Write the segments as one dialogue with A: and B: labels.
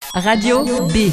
A: Radio B.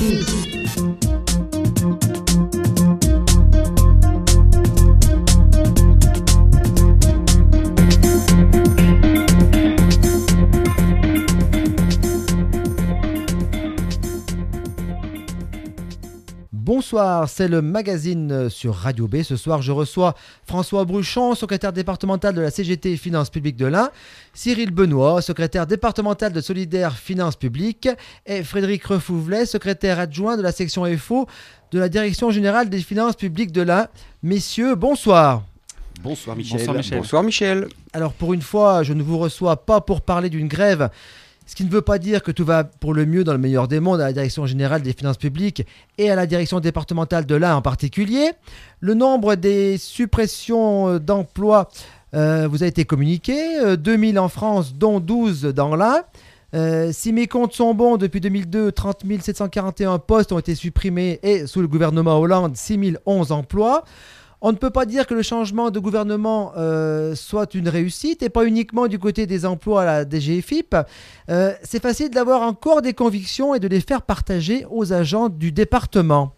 B: Bonsoir, c'est le magazine sur Radio B. Ce soir, je reçois François Bruchon, secrétaire départemental de la CGT Finances Publiques de l'Ain, Cyril Benoît, secrétaire départemental de Solidaire Finances Publiques, et Frédéric Refouvelet, secrétaire adjoint de la section FO de la Direction Générale des Finances Publiques de l'Ain. Messieurs, bonsoir.
C: Bonsoir Michel.
D: Bonsoir Michel.
C: Bonsoir Michel.
B: Alors pour une fois, je ne vous reçois pas pour parler d'une grève, ce qui ne veut pas dire que tout va pour le mieux dans le meilleur des mondes à la Direction Générale des Finances Publiques et à la Direction départementale de l'Ain en particulier. Le nombre des suppressions d'emplois vous a été communiqué, 2000 en France, dont 12 dans l'Ain. Si mes comptes sont bons, depuis 2002, 30 741 postes ont été supprimés et sous le gouvernement Hollande, 6011 emplois. On ne peut pas dire que le changement de gouvernement soit une réussite et pas uniquement du côté des emplois à la DGFiP. C'est facile d'avoir encore des convictions et de les faire partager aux agents du département.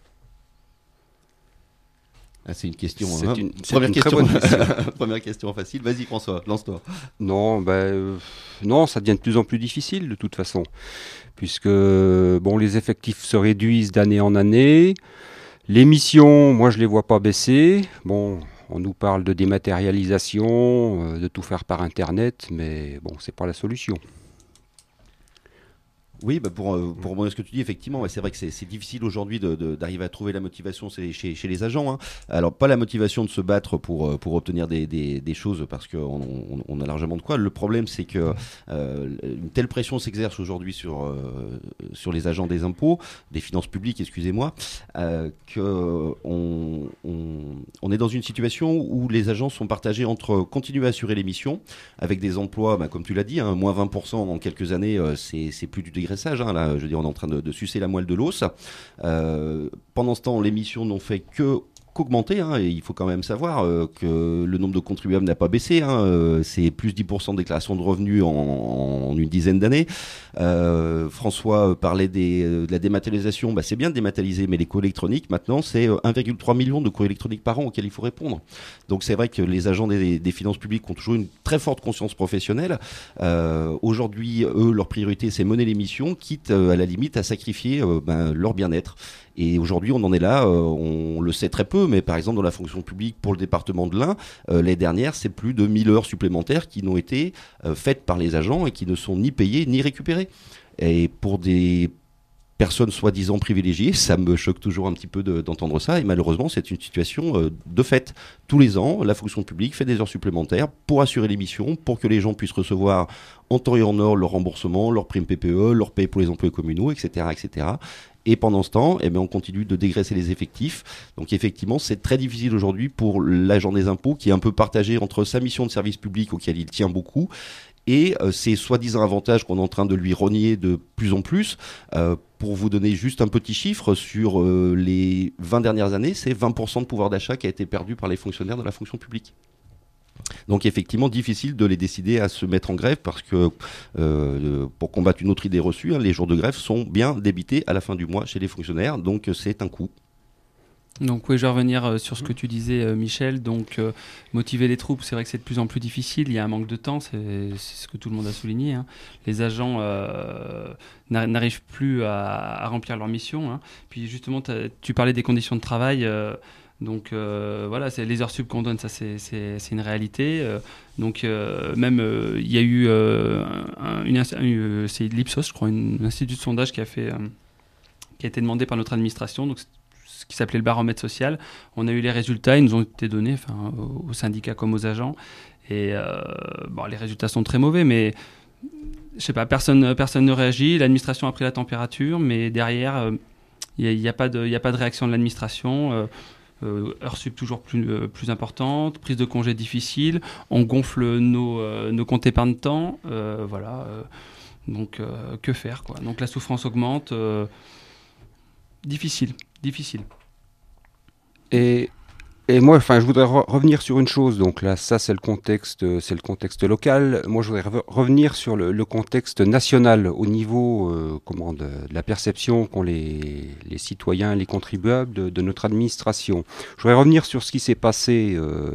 C: Ah, c'est une question.
D: Première question.
C: Première question facile. Vas-y François, lance-toi.
D: Non, non, ça devient de plus en plus difficile de toute façon, puisque les effectifs se réduisent d'année en année. Les missions, moi je les vois pas baisser. Bon, on nous parle de dématérialisation, de tout faire par Internet, mais bon, c'est pas la solution.
C: Oui, pour rebondir sur ce que tu dis, effectivement, c'est vrai que c'est difficile aujourd'hui d'arriver à trouver la motivation chez les agents. Hein. Alors, pas la motivation de se battre pour obtenir des choses, parce qu'on a largement de quoi. Le problème, c'est que une telle pression s'exerce aujourd'hui sur les agents des impôts, des finances publiques, excusez-moi, qu'on est dans une situation où les agents sont partagés entre continuer à assurer les missions, avec des emplois, comme tu l'as dit, hein, moins 20% en quelques années, c'est plus du dégressage, là, je veux dire, on est en train de sucer la moelle de l'os. Pendant ce temps, les missions n'ont fait qu'augmenter, hein, et il faut quand même savoir que le nombre de contribuables n'a pas baissé, hein, c'est plus 10% de déclaration de revenus en une dizaine d'années. François parlait de la dématérialisation, c'est bien de dématérialiser, mais les courriers électroniques, maintenant, c'est 1,3 million de courriers électroniques par an auxquels il faut répondre. Donc c'est vrai que les agents des finances publiques ont toujours une très forte conscience professionnelle. Aujourd'hui, eux, leur priorité, c'est mener les missions, quitte à la limite à sacrifier leur bien-être. Et aujourd'hui, on en est là, on le sait très peu, mais par exemple dans la fonction publique pour le département de l'Ain, l'année dernière, c'est plus de 1000 heures supplémentaires qui n'ont été faites par les agents et qui ne sont ni payées ni récupérées. Et pour des personnes soi-disant privilégiées, ça me choque toujours un petit peu d'entendre ça, et malheureusement c'est une situation de fait. Tous les ans, la fonction publique fait des heures supplémentaires pour assurer les missions, pour que les gens puissent recevoir en temps et en heure leur remboursement, leur prime PPE, leur paye pour les employés communaux, etc. etc. Et pendant ce temps, on continue de dégraisser les effectifs. Donc effectivement, c'est très difficile aujourd'hui pour l'agent des impôts qui est un peu partagé entre sa mission de service public auquel il tient beaucoup et ces soi-disant avantages qu'on est en train de lui rogner de plus en plus. Pour vous donner juste un petit chiffre, sur les 20 dernières années, c'est 20% de pouvoir d'achat qui a été perdu par les fonctionnaires de la fonction publique. Donc effectivement, difficile de les décider à se mettre en grève parce que pour combattre une autre idée reçue, les jours de grève sont bien débités à la fin du mois chez les fonctionnaires, donc c'est un coût.
E: Donc oui, je vais revenir sur ce que tu disais Michel, donc motiver les troupes, c'est vrai que c'est de plus en plus difficile, il y a un manque de temps, c'est ce que tout le monde a souligné, hein. Les agents n'arrivent plus à remplir leur mission, hein. Puis justement, tu parlais des conditions de travail, donc voilà, c'est les heures sup qu'on donne, ça c'est une réalité. Donc même il y a eu c'est l'Ipsos, je crois, un institut de sondage qui a été demandé par notre administration, donc ce qui s'appelait le baromètre social. On a eu les résultats, ils nous ont été donnés, aux syndicats comme aux agents. Et les résultats sont très mauvais, mais je sais pas, personne ne réagit. L'administration a pris la température, mais derrière, il n'y a pas de réaction de l'administration. Heures sup toujours plus importantes, prise de congés difficile, on gonfle nos comptes épargne temps, donc que faire, quoi. Donc la souffrance augmente, difficile.
D: Et Et moi, je voudrais revenir sur une chose. Donc là, ça, c'est le contexte local. Moi, je voudrais revenir sur le contexte national au niveau de la perception qu'ont les citoyens, les contribuables de notre administration. Je voudrais revenir sur ce qui s'est passé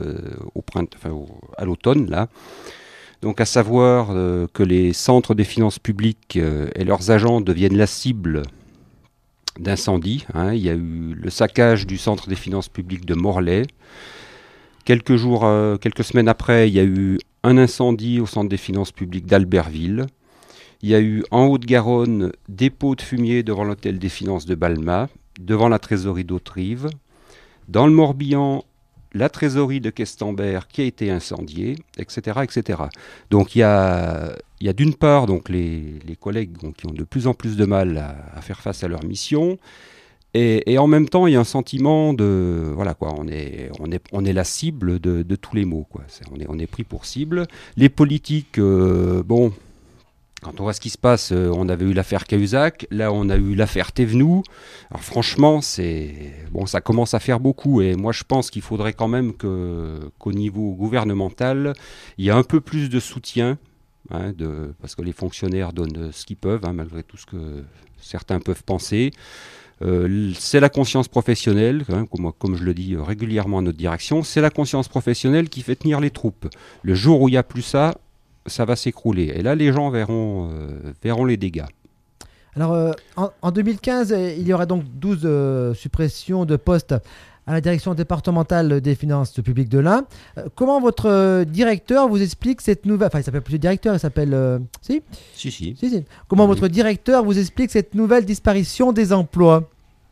D: à l'automne, là. Donc, à savoir que les centres des finances publiques et leurs agents deviennent la cible d'incendie. Il y a eu le saccage du centre des finances publiques de Morlaix. Quelques semaines après, il y a eu un incendie au centre des finances publiques d'Albertville. Il y a eu en Haute-Garonne dépôt de fumier devant l'hôtel des finances de Balma, devant la trésorerie d'Autrive. Dans le Morbihan, la trésorerie de Questembert qui a été incendiée, etc., etc. Donc il y a d'une part donc les collègues qui ont de plus en plus de mal à faire face à leur mission, et en même temps il y a un sentiment de on est la cible de tous les maux, quoi. On est pris pour cible. Les politiques, quand on voit ce qui se passe, on avait eu l'affaire Cahuzac, là on a eu l'affaire Thévenoud. Alors franchement, ça commence à faire beaucoup, et moi je pense qu'il faudrait quand même qu'au niveau gouvernemental, il y ait un peu plus de soutien, parce que les fonctionnaires donnent ce qu'ils peuvent, malgré tout ce que certains peuvent penser. C'est la conscience professionnelle, quand même, comme je le dis régulièrement à notre direction, c'est la conscience professionnelle qui fait tenir les troupes. Le jour où il n'y a plus ça va s'écrouler. Et là, les gens verront les dégâts.
B: Alors, en 2015, il y aura donc 12 suppressions de postes à la direction départementale des finances publiques de l'Ain. Comment votre directeur vous explique cette nouvelle... Enfin, il s'appelle plus le directeur, il s'appelle... Si. Comment votre directeur vous explique cette nouvelle disparition des emplois?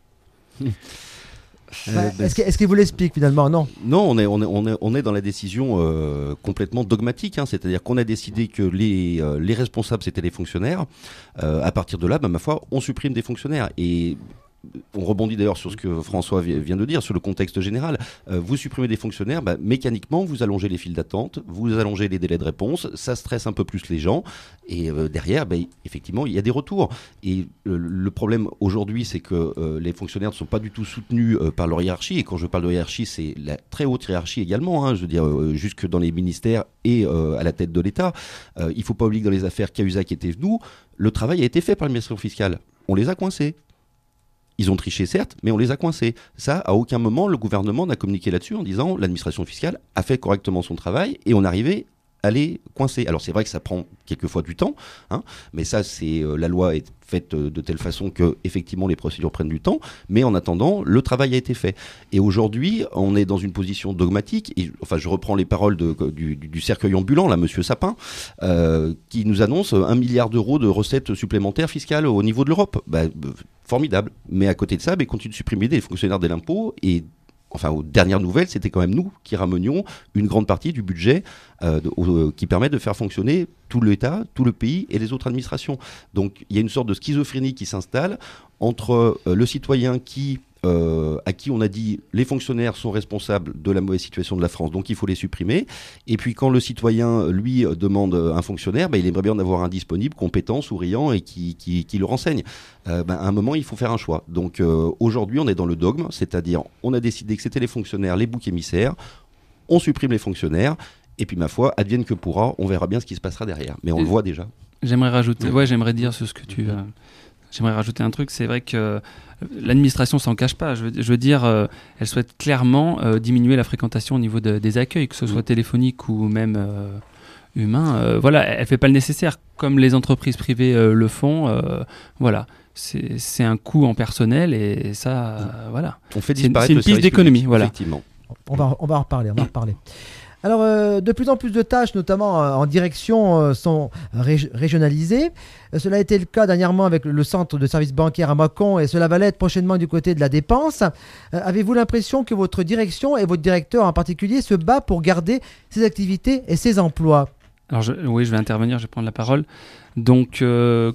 B: Est-ce qu'il vous l'explique finalement?
C: Non, on est dans la décision complètement dogmatique, c'est-à-dire qu'on a décidé que les responsables c'était les fonctionnaires. À partir de là, ma foi, on supprime des fonctionnaires. Et on rebondit d'ailleurs sur ce que François vient de dire, sur le contexte général. Vous supprimez des fonctionnaires, mécaniquement, vous allongez les files d'attente, vous allongez les délais de réponse, ça stresse un peu plus les gens, et derrière, effectivement, il y a des retours. Et le problème aujourd'hui, c'est que les fonctionnaires ne sont pas du tout soutenus par leur hiérarchie, et quand je parle de hiérarchie, c'est la très haute hiérarchie également, je veux dire, jusque dans les ministères et à la tête de l'État. Il ne faut pas oublier que dans les affaires Cahuzac et Thévenoud, le travail a été fait par l'administration fiscale. On les a coincés. Ils ont triché, certes, mais on les a coincés. Ça, à aucun moment, le gouvernement n'a communiqué là-dessus en disant l'administration fiscale a fait correctement son travail et on arrivait à les coincer. Alors, c'est vrai que ça prend quelquefois du temps, mais ça, la loi est faite de telle façon que, effectivement, les procédures prennent du temps. Mais en attendant, le travail a été fait. Et aujourd'hui, on est dans une position dogmatique. Et, je reprends les paroles du cercueil ambulant, là, Monsieur Sapin, qui nous annonce 1 milliard d'euros de recettes supplémentaires fiscales au niveau de l'Europe. Formidable. Mais à côté de ça, continue de supprimer des fonctionnaires de l'impôt et aux dernières nouvelles, c'était quand même nous qui ramenions une grande partie du budget qui permet de faire fonctionner tout l'État, tout le pays et les autres administrations. Donc il y a une sorte de schizophrénie qui s'installe entre le citoyen à qui on a dit les fonctionnaires sont responsables de la mauvaise situation de la France, donc il faut les supprimer. Et puis quand le citoyen, lui, demande un fonctionnaire, il aimerait bien en avoir un disponible, compétent, souriant et qui le renseigne. À un moment, il faut faire un choix. Donc aujourd'hui, on est dans le dogme, c'est-à-dire on a décidé que c'était les fonctionnaires, les boucs émissaires, on supprime les fonctionnaires, et puis ma foi, advienne que pourra, on verra bien ce qui se passera derrière. Mais on le voit déjà.
E: J'aimerais rajouter, j'aimerais dire ce que tu... J'aimerais rajouter un truc, c'est vrai que l'administration s'en cache pas. Je veux dire, elle souhaite clairement diminuer la fréquentation au niveau des accueils, que ce soit téléphonique ou même humain. Elle fait pas le nécessaire, comme les entreprises privées le font. C'est un coût en personnel et ça,
C: On fait disparaître
E: c'est une piste d'économie.
C: Effectivement.
B: On va en reparler. Alors, de plus en plus de tâches, notamment en direction, sont régionalisées. Cela a été le cas dernièrement avec le centre de services bancaires à Mâcon et cela va l'être prochainement du côté de la dépense. Avez-vous l'impression que votre direction et votre directeur en particulier se bat pour garder ces activités et ces emplois?
E: Alors, je vais intervenir, je vais prendre la parole. Donc,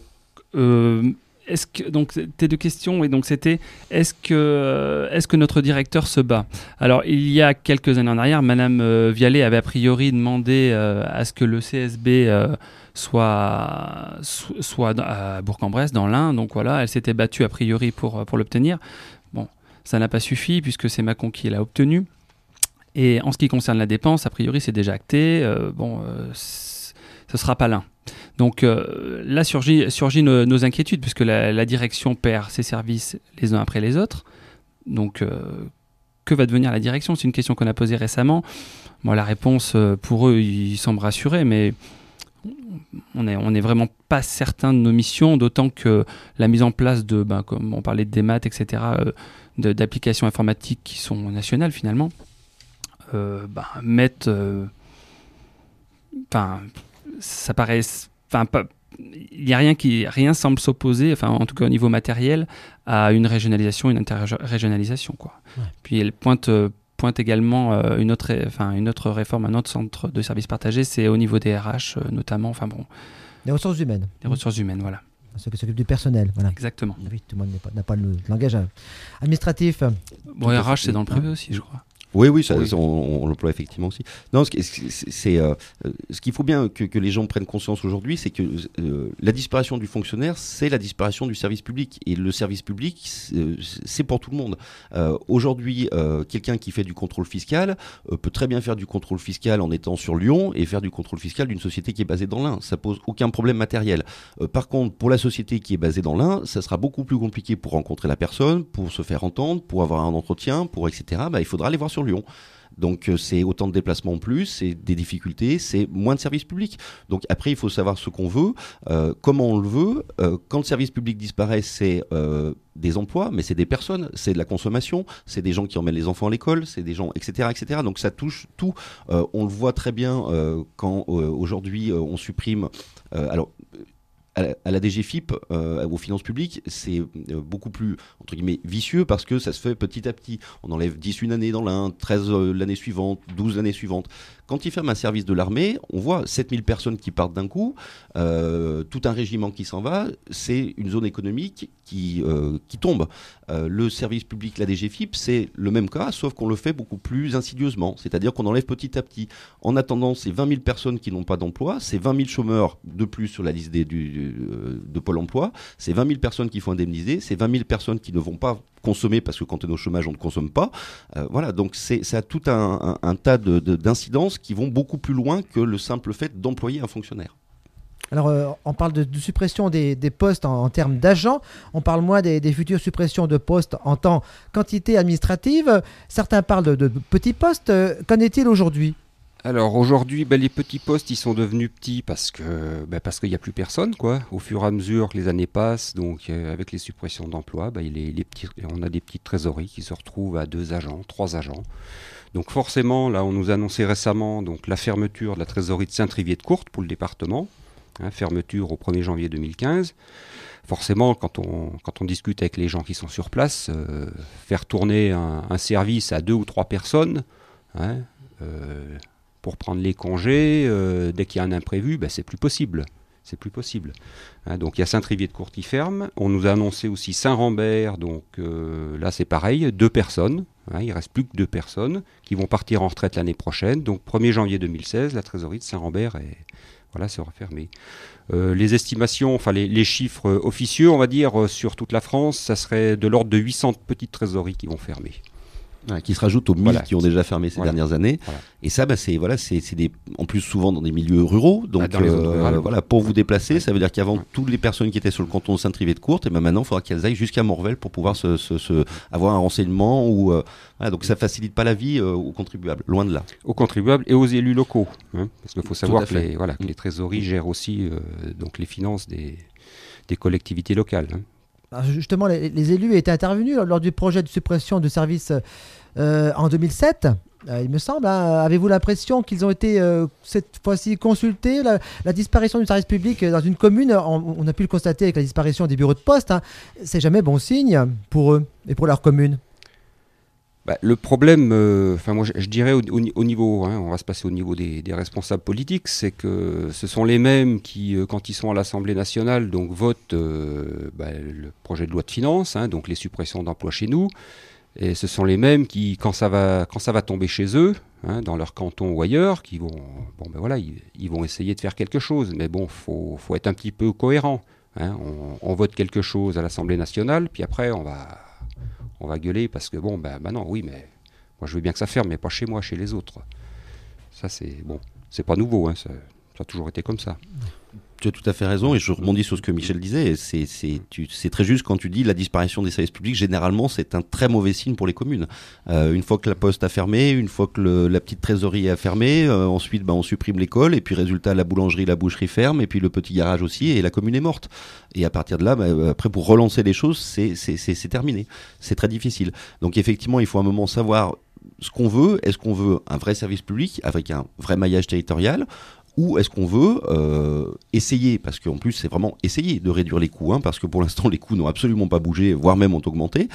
E: tes deux questions, et donc c'était est-ce que notre directeur se bat? Alors il y a quelques années en arrière, Madame Vialet avait a priori demandé à ce que le CSB soit à Bourg-en-Bresse dans l'Ain, donc elle s'était battue a priori pour l'obtenir. Bon, ça n'a pas suffi puisque c'est Mâcon qui l'a obtenu. Et en ce qui concerne la dépense, a priori, c'est déjà acté. Ce ne sera pas l'un. Donc là surgit nos inquiétudes, puisque la direction perd ses services les uns après les autres. Donc que va devenir la direction ? C'est une question qu'on a posée récemment. Bon, la réponse, pour eux, ils semblent rassurés, mais on n'est vraiment pas certain de nos missions, d'autant que la mise en place comme on parlait de démat, etc., d'applications informatiques qui sont nationales finalement, mettent... ça paraît... Il n'y a rien semble s'opposer, en tout cas au niveau matériel, à une régionalisation, une interrégionalisation, quoi. Ouais. Puis elle pointe également une autre réforme, un autre centre de services partagés, c'est au niveau des RH notamment.
B: Les ressources humaines.
E: Les ressources humaines, voilà.
B: Ceux qui s'occupent du personnel, voilà.
E: Exactement.
B: Oui, tout le monde n'a pas le langage administratif.
E: Bon, RH, c'est dans le privé aussi, je crois.
C: Oui, on l'emploie effectivement aussi. Non, ce qu'il faut bien que les gens prennent conscience aujourd'hui, c'est que la disparition du fonctionnaire, c'est la disparition du service public. Et le service public, c'est pour tout le monde. Aujourd'hui, quelqu'un qui fait du contrôle fiscal peut très bien faire du contrôle fiscal en étant sur Lyon et faire du contrôle fiscal d'une société qui est basée dans l'Ain. Ça pose aucun problème matériel. Par contre, pour la société qui est basée dans l'Ain, ça sera beaucoup plus compliqué pour rencontrer la personne, pour se faire entendre, pour avoir un entretien, etc. Il faudra aller voir sur Lyon. Donc c'est autant de déplacements en plus, c'est des difficultés, c'est moins de services publics. Donc après, il faut savoir ce qu'on veut, comment on le veut. Quand le service public disparaît, c'est des emplois, mais c'est des personnes, c'est de la consommation, c'est des gens qui emmènent les enfants à l'école, c'est des gens, etc. etc. Donc ça touche tout. On le voit très bien quand aujourd'hui on supprime... à la DGFiP, aux finances publiques, c'est beaucoup plus, entre guillemets, vicieux parce que ça se fait petit à petit. On enlève 10 une année dans l'un, 13 l'année suivante, 12 l'année suivante. Quand ils ferment un service de l'armée, on voit 7000 personnes qui partent d'un coup, tout un régiment qui s'en va, c'est une zone économique qui tombe. Le service public, la DGFiP, c'est le même cas, sauf qu'on le fait beaucoup plus insidieusement, c'est-à-dire qu'on enlève petit à petit. En attendant, c'est 20 000 personnes qui n'ont pas d'emploi, c'est 20 000 chômeurs de plus sur la liste de Pôle emploi, c'est 20 000 personnes qu'il faut indemniser, c'est 20 000 personnes qui ne vont pas consommer parce que quand on est au chômage, on ne consomme pas. Voilà, donc ça a tout un tas d'incidences qui vont beaucoup plus loin que le simple fait d'employer un fonctionnaire.
B: Alors, on parle de suppression des postes en termes d'agents. On parle moins des futures suppressions de postes en quantité administrative. Certains parlent de petits postes. Qu'en est-il aujourd'hui ?
D: Alors aujourd'hui, les petits postes, ils sont devenus petits parce qu'il n'y a plus personne, quoi. Au fur et à mesure que les années passent, donc avec les suppressions d'emplois, on a des petites trésoreries qui se retrouvent à 2 agents, 3 agents. Donc forcément, là, on nous a annoncé récemment donc, la fermeture de la trésorerie de Saint-Trivier-de-Courte pour le département, fermeture au 1er janvier 2015. Forcément, quand on discute avec les gens qui sont sur place, faire tourner un service à 2 ou 3 personnes, pour prendre les congés, dès qu'il y a un imprévu, c'est plus possible. C'est plus possible. Donc il y a Saint-Trivier-de-Courte qui ferme. On nous a annoncé aussi Saint-Rambert, donc là c'est pareil, 2 personnes. Il ne reste plus que 2 personnes qui vont partir en retraite l'année prochaine. Donc 1er janvier 2016, la trésorerie de Saint-Rambert sera fermée. Les estimations, les chiffres officieux, on va dire, sur toute la France, ça serait de l'ordre de 800 petites trésoreries qui vont fermer.
C: Qui se rajoutent aux 1000 qui ont déjà fermé ces dernières années.
D: Voilà.
C: Et ça, c'est en plus souvent dans des milieux ruraux. Donc, pour vous déplacer, ça veut dire qu'avant, toutes les personnes qui étaient sur le canton de Saint-Trivier-de-Courte, et maintenant, il faudra qu'elles aillent jusqu'à Morvel pour pouvoir avoir un renseignement. Donc, ça facilite pas la vie aux contribuables, loin de là.
D: Aux contribuables et aux élus locaux. Parce qu'il faut savoir que les trésoreries gèrent aussi donc les finances des collectivités locales.
B: Alors justement, les élus étaient intervenus lors du projet de suppression du service en 2007, il me semble. Avez-vous l'impression qu'ils ont été cette fois-ci consultés ? La disparition du service public dans une commune, on a pu le constater avec la disparition des bureaux de poste, c'est jamais bon signe pour eux et pour leur commune.
D: Le problème, moi je dirais au niveau, on va se passer au niveau des responsables politiques, c'est que ce sont les mêmes qui, quand ils sont à l'Assemblée nationale, donc votent le projet de loi de finances, donc les suppressions d'emplois chez nous, et ce sont les mêmes qui, quand ça va tomber chez eux, dans leur canton ou ailleurs, qui vont, ils vont essayer de faire quelque chose, mais faut être un petit peu cohérent. On vote quelque chose à l'Assemblée nationale, puis après on va gueuler parce que non, oui, mais Moi, je veux bien que ça ferme, mais pas chez moi, chez les autres. Ça, c'est bon. C'est pas nouveau, hein, ça a toujours été comme ça.
C: Tu as tout à fait raison et je rebondis sur ce que Michel disait. C'est très juste quand tu dis la disparition des services publics. Généralement, c'est un très mauvais signe pour les communes. Une fois que la poste a fermé, une fois que la petite trésorerie a fermé, ensuite on supprime l'école et puis résultat la boulangerie, la boucherie ferme et puis le petit garage aussi et la commune est morte. Et à partir de là, après pour relancer les choses, c'est terminé. C'est très difficile. Donc effectivement, il faut à un moment savoir ce qu'on veut. Est-ce qu'on veut un vrai service public avec un vrai maillage territorial? Ou est-ce qu'on veut essayer, parce qu'en plus c'est vraiment essayer de réduire les coûts, parce que pour l'instant les coûts n'ont absolument pas bougé, voire même ont augmenté,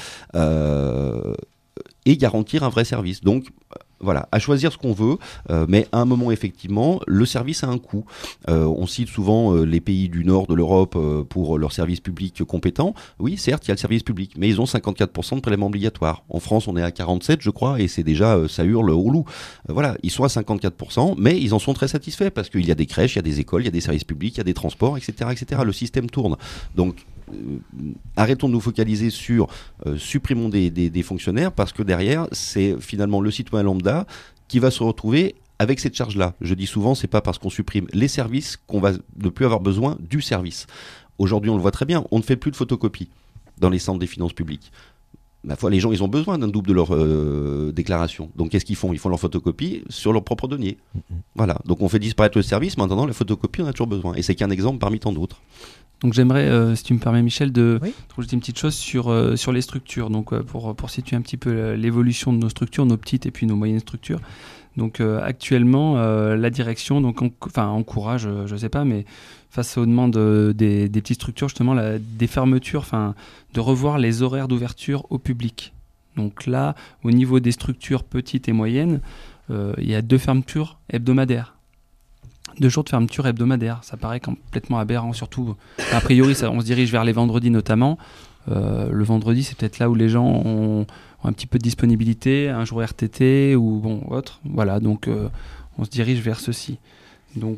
C: et garantir un vrai service. Donc voilà, à choisir ce qu'on veut, mais à un moment effectivement, le service a un coût. On cite souvent les pays du nord de l'Europe pour leurs services publics compétents. Oui, certes, il y a le service public, mais ils ont 54% de prélèvements obligatoires. En France, on est à 47, je crois, et c'est déjà, ça hurle au loup. Voilà, ils sont à 54%, mais ils en sont très satisfaits parce qu'il y a des crèches, il y a des écoles, il y a des services publics, il y a des transports, etc., etc. Le système tourne. Donc, arrêtons de nous focaliser sur supprimons des fonctionnaires parce que derrière c'est finalement le citoyen lambda qui va se retrouver avec cette charge-là. Je dis souvent, c'est pas parce qu'on supprime les services qu'on va ne plus avoir besoin du service. Aujourd'hui, on le voit très bien, on ne fait plus de photocopies dans les centres des finances publiques. Ma foi, les gens, ils ont besoin d'un double de leur déclaration. Donc, qu'est-ce qu'ils font ? Ils font leur photocopie sur leur propre denier. Voilà. Donc, on fait disparaître le service. Maintenant, la photocopie, on a toujours besoin. Et c'est qu'un exemple parmi tant d'autres.
E: Donc j'aimerais, si tu me permets Michel, de
B: Oui.
E: rajouter une petite chose sur les structures. Donc pour situer un petit peu l'évolution de nos structures, nos petites et puis nos moyennes structures. Donc actuellement, la direction encourage, je ne sais pas, mais face aux demandes des petites structures, justement, des fermetures, de revoir les horaires d'ouverture au public. Donc là, au niveau des structures petites et moyennes, il y a 2 fermetures hebdomadaires. 2 jours de fermeture hebdomadaire, ça paraît complètement aberrant, surtout a priori on se dirige vers les vendredis notamment. Le vendredi c'est peut-être là où les gens ont un petit peu de disponibilité, un jour RTT ou autre, voilà, donc on se dirige vers ceci. Donc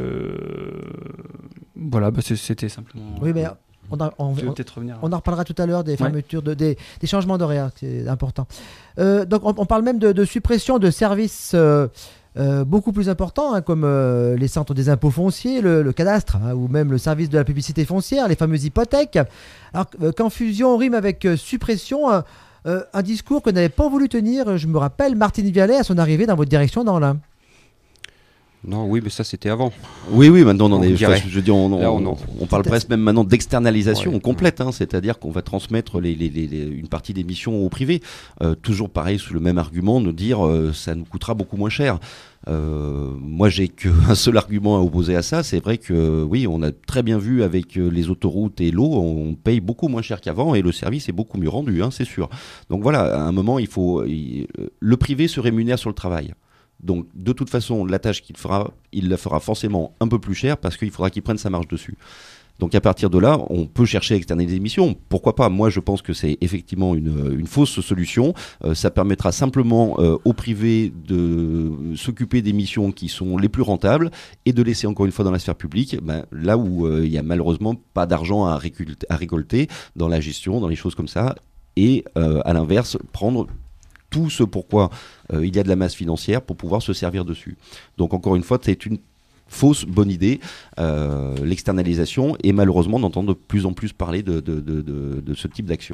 E: voilà, c'était simplement...
B: Oui, mais
E: tu veux peut-être revenir.
B: on en reparlera tout à l'heure des fermetures, des changements d'horaire, c'est important. Donc on parle même de suppression de services beaucoup plus importants, comme les centres des impôts fonciers, le cadastre, ou même le service de la publicité foncière, les fameuses hypothèques. Alors qu'en fusion rime avec suppression, un discours que n'avait pas voulu tenir, je me rappelle, Martine Vialet à son arrivée dans votre direction dans l'Ain.
D: Non, oui, mais ça c'était avant.
C: Oui, maintenant on en est.
D: Je
C: veux dire, on parle presque même maintenant d'externalisation complète, c'est-à-dire qu'on va transmettre une partie des missions au privé. Toujours pareil, sous le même argument, de dire ça nous coûtera beaucoup moins cher. Moi, j'ai qu'un seul argument à opposer à ça. C'est vrai que oui, on a très bien vu avec les autoroutes et l'eau, on paye beaucoup moins cher qu'avant et le service est beaucoup mieux rendu, c'est sûr. Donc voilà, à un moment, le privé se rémunère sur le travail. Donc, de toute façon, la tâche qu'il fera, il la fera forcément un peu plus cher parce qu'il faudra qu'il prenne sa marge dessus. Donc, à partir de là, on peut chercher à externaliser les missions. Pourquoi pas ? Moi, je pense que c'est effectivement une fausse solution. Ça permettra simplement au privé de s'occuper des missions qui sont les plus rentables et de laisser encore une fois dans la sphère publique, là où il n'y a malheureusement pas d'argent à récolter dans la gestion, dans les choses comme ça. Et à l'inverse, prendre tout ce pourquoi il y a de la masse financière pour pouvoir se servir dessus. Donc encore une fois, c'est une fausse bonne idée, l'externalisation, et malheureusement on entend de plus en plus parler de ce type d'action.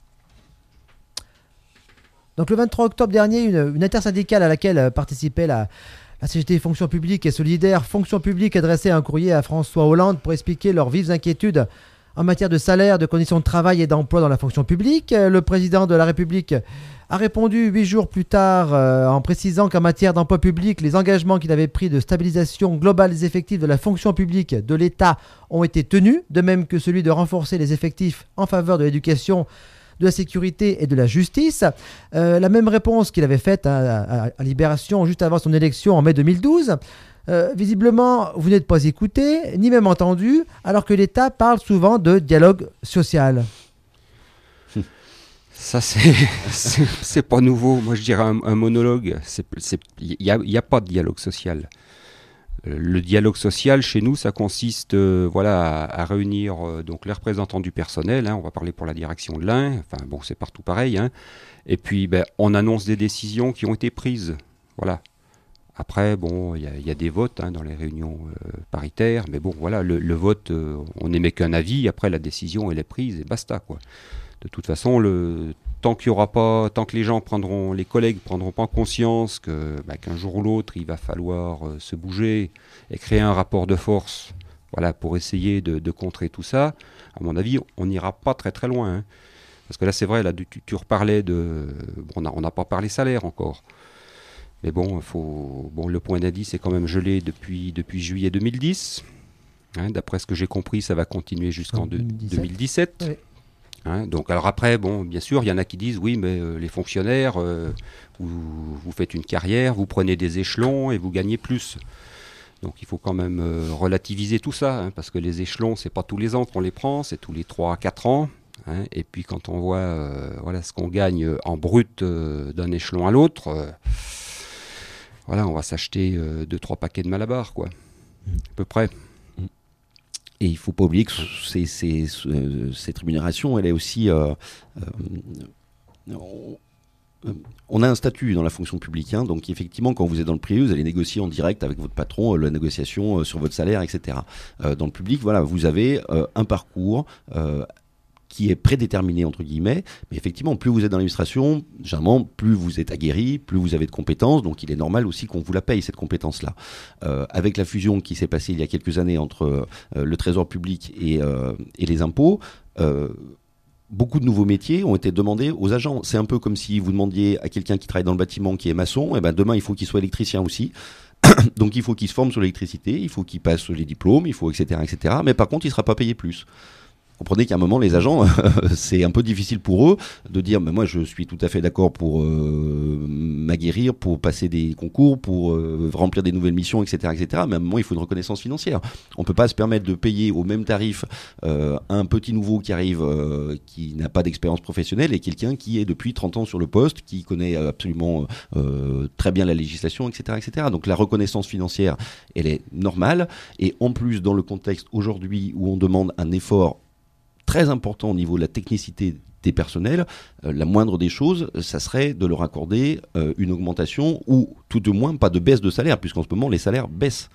B: Donc le 23 octobre dernier, une intersyndicale à laquelle participait la CGT Fonction Publique et Solidaire Fonction Publique adressait un courrier à François Hollande pour expliquer leurs vives inquiétudes en matière de salaire, de conditions de travail et d'emploi dans la fonction publique. Le président de la République a répondu 8 jours plus tard en précisant qu'en matière d'emploi public, les engagements qu'il avait pris de stabilisation globale des effectifs de la fonction publique de l'État ont été tenus, de même que celui de renforcer les effectifs en faveur de l'éducation, de la sécurité et de la justice. La même réponse qu'il avait faite à Libération juste avant son élection en mai 2012. Visiblement, vous n'êtes pas écouté, ni même entendu, alors que l'État parle souvent de dialogue social.
D: Ça, c'est pas nouveau. Moi, je dirais un monologue. Il n'y a pas de dialogue social. Le dialogue social chez nous, ça consiste à réunir donc les représentants du personnel, on va parler pour la direction de l'Ain, enfin bon c'est partout pareil, et puis on annonce des décisions qui ont été prises, voilà. Après bon il y a des votes dans les réunions paritaires, mais bon voilà le vote on n'émet qu'un avis, après la décision elle est prise et basta quoi. De toute façon tant que les collègues prendront pas conscience qu'un jour ou l'autre il va falloir se bouger et créer un rapport de force, voilà, pour essayer de contrer tout ça, à mon avis, on n'ira pas très très loin. Parce que là, c'est vrai, là, tu reparlais on n'a pas parlé salaire encore. Mais bon, le point d'indice est quand même gelé depuis juillet 2010. D'après ce que j'ai compris, ça va continuer jusqu'en 2017. Oui. Donc alors après, bien sûr, il y en a qui disent oui, mais les fonctionnaires, vous faites une carrière, vous prenez des échelons et vous gagnez plus. Donc il faut quand même relativiser tout ça, parce que les échelons, c'est pas tous les ans qu'on les prend, c'est tous les 3 à 4 ans. Et puis quand on voit ce qu'on gagne en brut d'un échelon à l'autre, on va s'acheter 2-3 paquets de Malabar, quoi, à peu près.
C: Et il ne faut pas oublier que cette rémunération, elle est aussi... on a un statut dans la fonction publique, donc effectivement, quand vous êtes dans le privé, vous allez négocier en direct avec votre patron la négociation sur votre salaire, etc. Dans le public, voilà, vous avez un parcours qui est prédéterminé, entre guillemets, mais effectivement, plus vous êtes dans l'administration, généralement, plus vous êtes aguerri, plus vous avez de compétences, donc il est normal aussi qu'on vous la paye, cette compétence-là. Avec la fusion qui s'est passée il y a quelques années entre le Trésor public et les impôts, beaucoup de nouveaux métiers ont été demandés aux agents. C'est un peu comme si vous demandiez à quelqu'un qui travaille dans le bâtiment, qui est maçon, et demain, il faut qu'il soit électricien aussi. Donc il faut qu'il se forme sur l'électricité, il faut qu'il passe les diplômes, il faut etc., etc. Mais par contre, il ne sera pas payé plus. Vous comprenez qu'à un moment, les agents, c'est un peu difficile pour eux de dire mais moi je suis tout à fait d'accord pour m'aguerrir, pour passer des concours, pour remplir des nouvelles missions, etc., etc. Mais à un moment, il faut une reconnaissance financière. On ne peut pas se permettre de payer au même tarif un petit nouveau qui arrive, qui n'a pas d'expérience professionnelle, et quelqu'un qui est depuis 30 ans sur le poste, qui connaît absolument très bien la législation, etc., etc. Donc la reconnaissance financière, elle est normale. Et en plus, dans le contexte aujourd'hui où on demande un effort très important au niveau de la technicité des personnels, la moindre des choses, ça serait de leur accorder une augmentation ou tout de moins pas de baisse de salaire, puisqu'en ce moment les salaires baissent.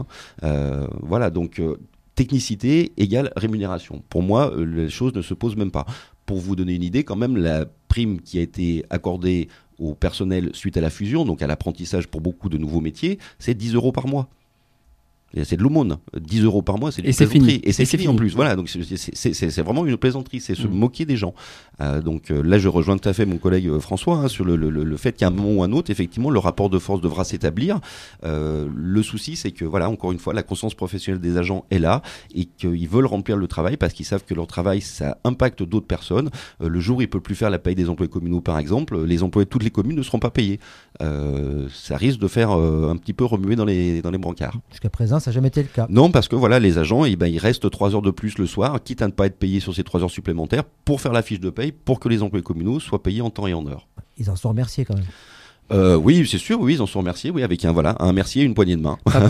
C: Voilà, donc technicité égale rémunération. Pour moi, les choses ne se posent même pas. Pour vous donner une idée, quand même, la prime qui a été accordée au personnel suite à la fusion, donc à l'apprentissage pour beaucoup de nouveaux métiers, c'est 10 € par mois. C'est de l'aumône. 10 € par mois, c'est une plaisanterie. Et c'est fini en plus. Voilà, donc c'est vraiment une plaisanterie, c'est se moquer des gens. Donc là, je rejoins tout à fait mon collègue François sur le fait qu'à un moment ou un autre, effectivement, le rapport de force devra s'établir. Le souci, c'est que, voilà, encore une fois, la conscience professionnelle des agents est là et qu'ils veulent remplir le travail parce qu'ils savent que leur travail, ça impacte d'autres personnes. Le jour où ils ne peuvent plus faire la paye des employés communaux, par exemple, les employés de toutes les communes ne seront pas payés. Ça risque de faire un petit peu remuer dans les brancards.
B: Jusqu'à présent, ça n'a jamais été le cas.
C: Non, parce que voilà, les agents, ils restent 3 heures de plus le soir, quitte à ne pas être payés sur ces 3 heures supplémentaires pour faire la fiche de paye, pour que les employés communaux soient payés en temps et en heure.
B: Ils en sont remerciés quand même.
C: Oui, c'est sûr, oui, ils en sont remerciés, oui, avec un merci et une poignée de main.
E: Pas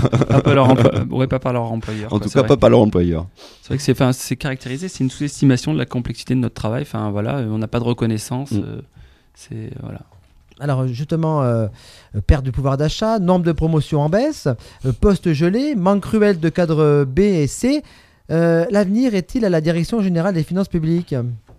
E: par leur employeur.
C: En tout cas, pas par leur employeur.
E: C'est vrai que c'est caractérisé, c'est une sous-estimation de la complexité de notre travail. Enfin, voilà, on n'a pas de reconnaissance. Voilà.
B: Alors justement, perte du pouvoir d'achat, nombre de promotions en baisse, postes gelés, manque cruel de cadres B et C. L'avenir est-il à la Direction générale des finances publiques ?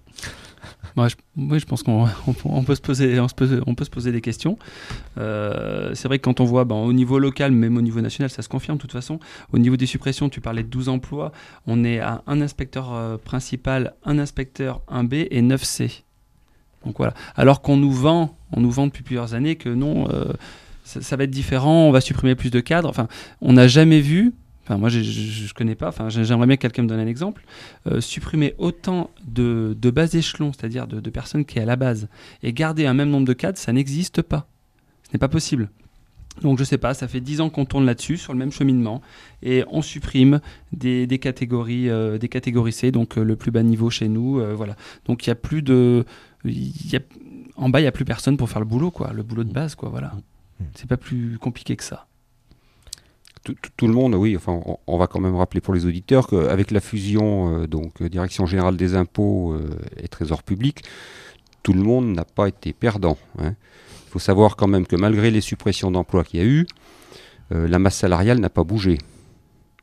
E: Je pense qu'on peut se poser des questions. C'est vrai que quand on voit au niveau local, même au niveau national, ça se confirme de toute façon. Au niveau des suppressions, tu parlais de 12 emplois. On est à un inspecteur principal, un inspecteur 1B et 9 C. Donc voilà. Alors qu'on nous vend depuis plusieurs années que non, ça va être différent, on va supprimer plus de cadres. Enfin, on n'a jamais vu, moi je connais pas, j'aimerais bien que quelqu'un me donne un exemple, supprimer autant de bas échelons, c'est-à-dire de personnes qui est à la base, et garder un même nombre de cadres, ça n'existe pas. Ce n'est pas possible. Donc je sais pas, ça fait 10 ans qu'on tourne là-dessus, sur le même cheminement, et on supprime des catégories C, donc le plus bas niveau chez nous, voilà. Donc il y a plus de... en bas, il n'y a plus personne pour faire le boulot, quoi, le boulot de base, quoi, voilà. C'est pas plus compliqué que ça.
D: tout le monde, oui, enfin, on va quand même rappeler pour les auditeurs qu'avec la fusion, Direction Générale des Impôts et Trésor Public, tout le monde n'a pas été perdant. Il faut savoir quand même que malgré les suppressions d'emplois qu'il y a eu, la masse salariale n'a pas bougé. Pourquoi ?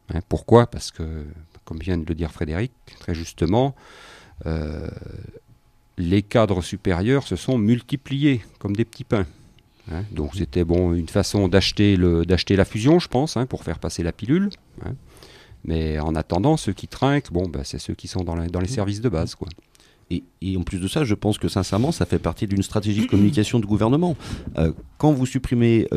D: Parce que, comme vient de le dire Frédéric, très justement, les cadres supérieurs se sont multipliés comme des petits pains. Donc c'était une façon d'acheter la fusion, je pense, pour faire passer la pilule. Mais en attendant, ceux qui trinquent, c'est ceux qui sont dans les services de base, quoi.
C: Et en plus de ça, je pense que sincèrement, ça fait partie d'une stratégie de communication du gouvernement. Quand vous supprimez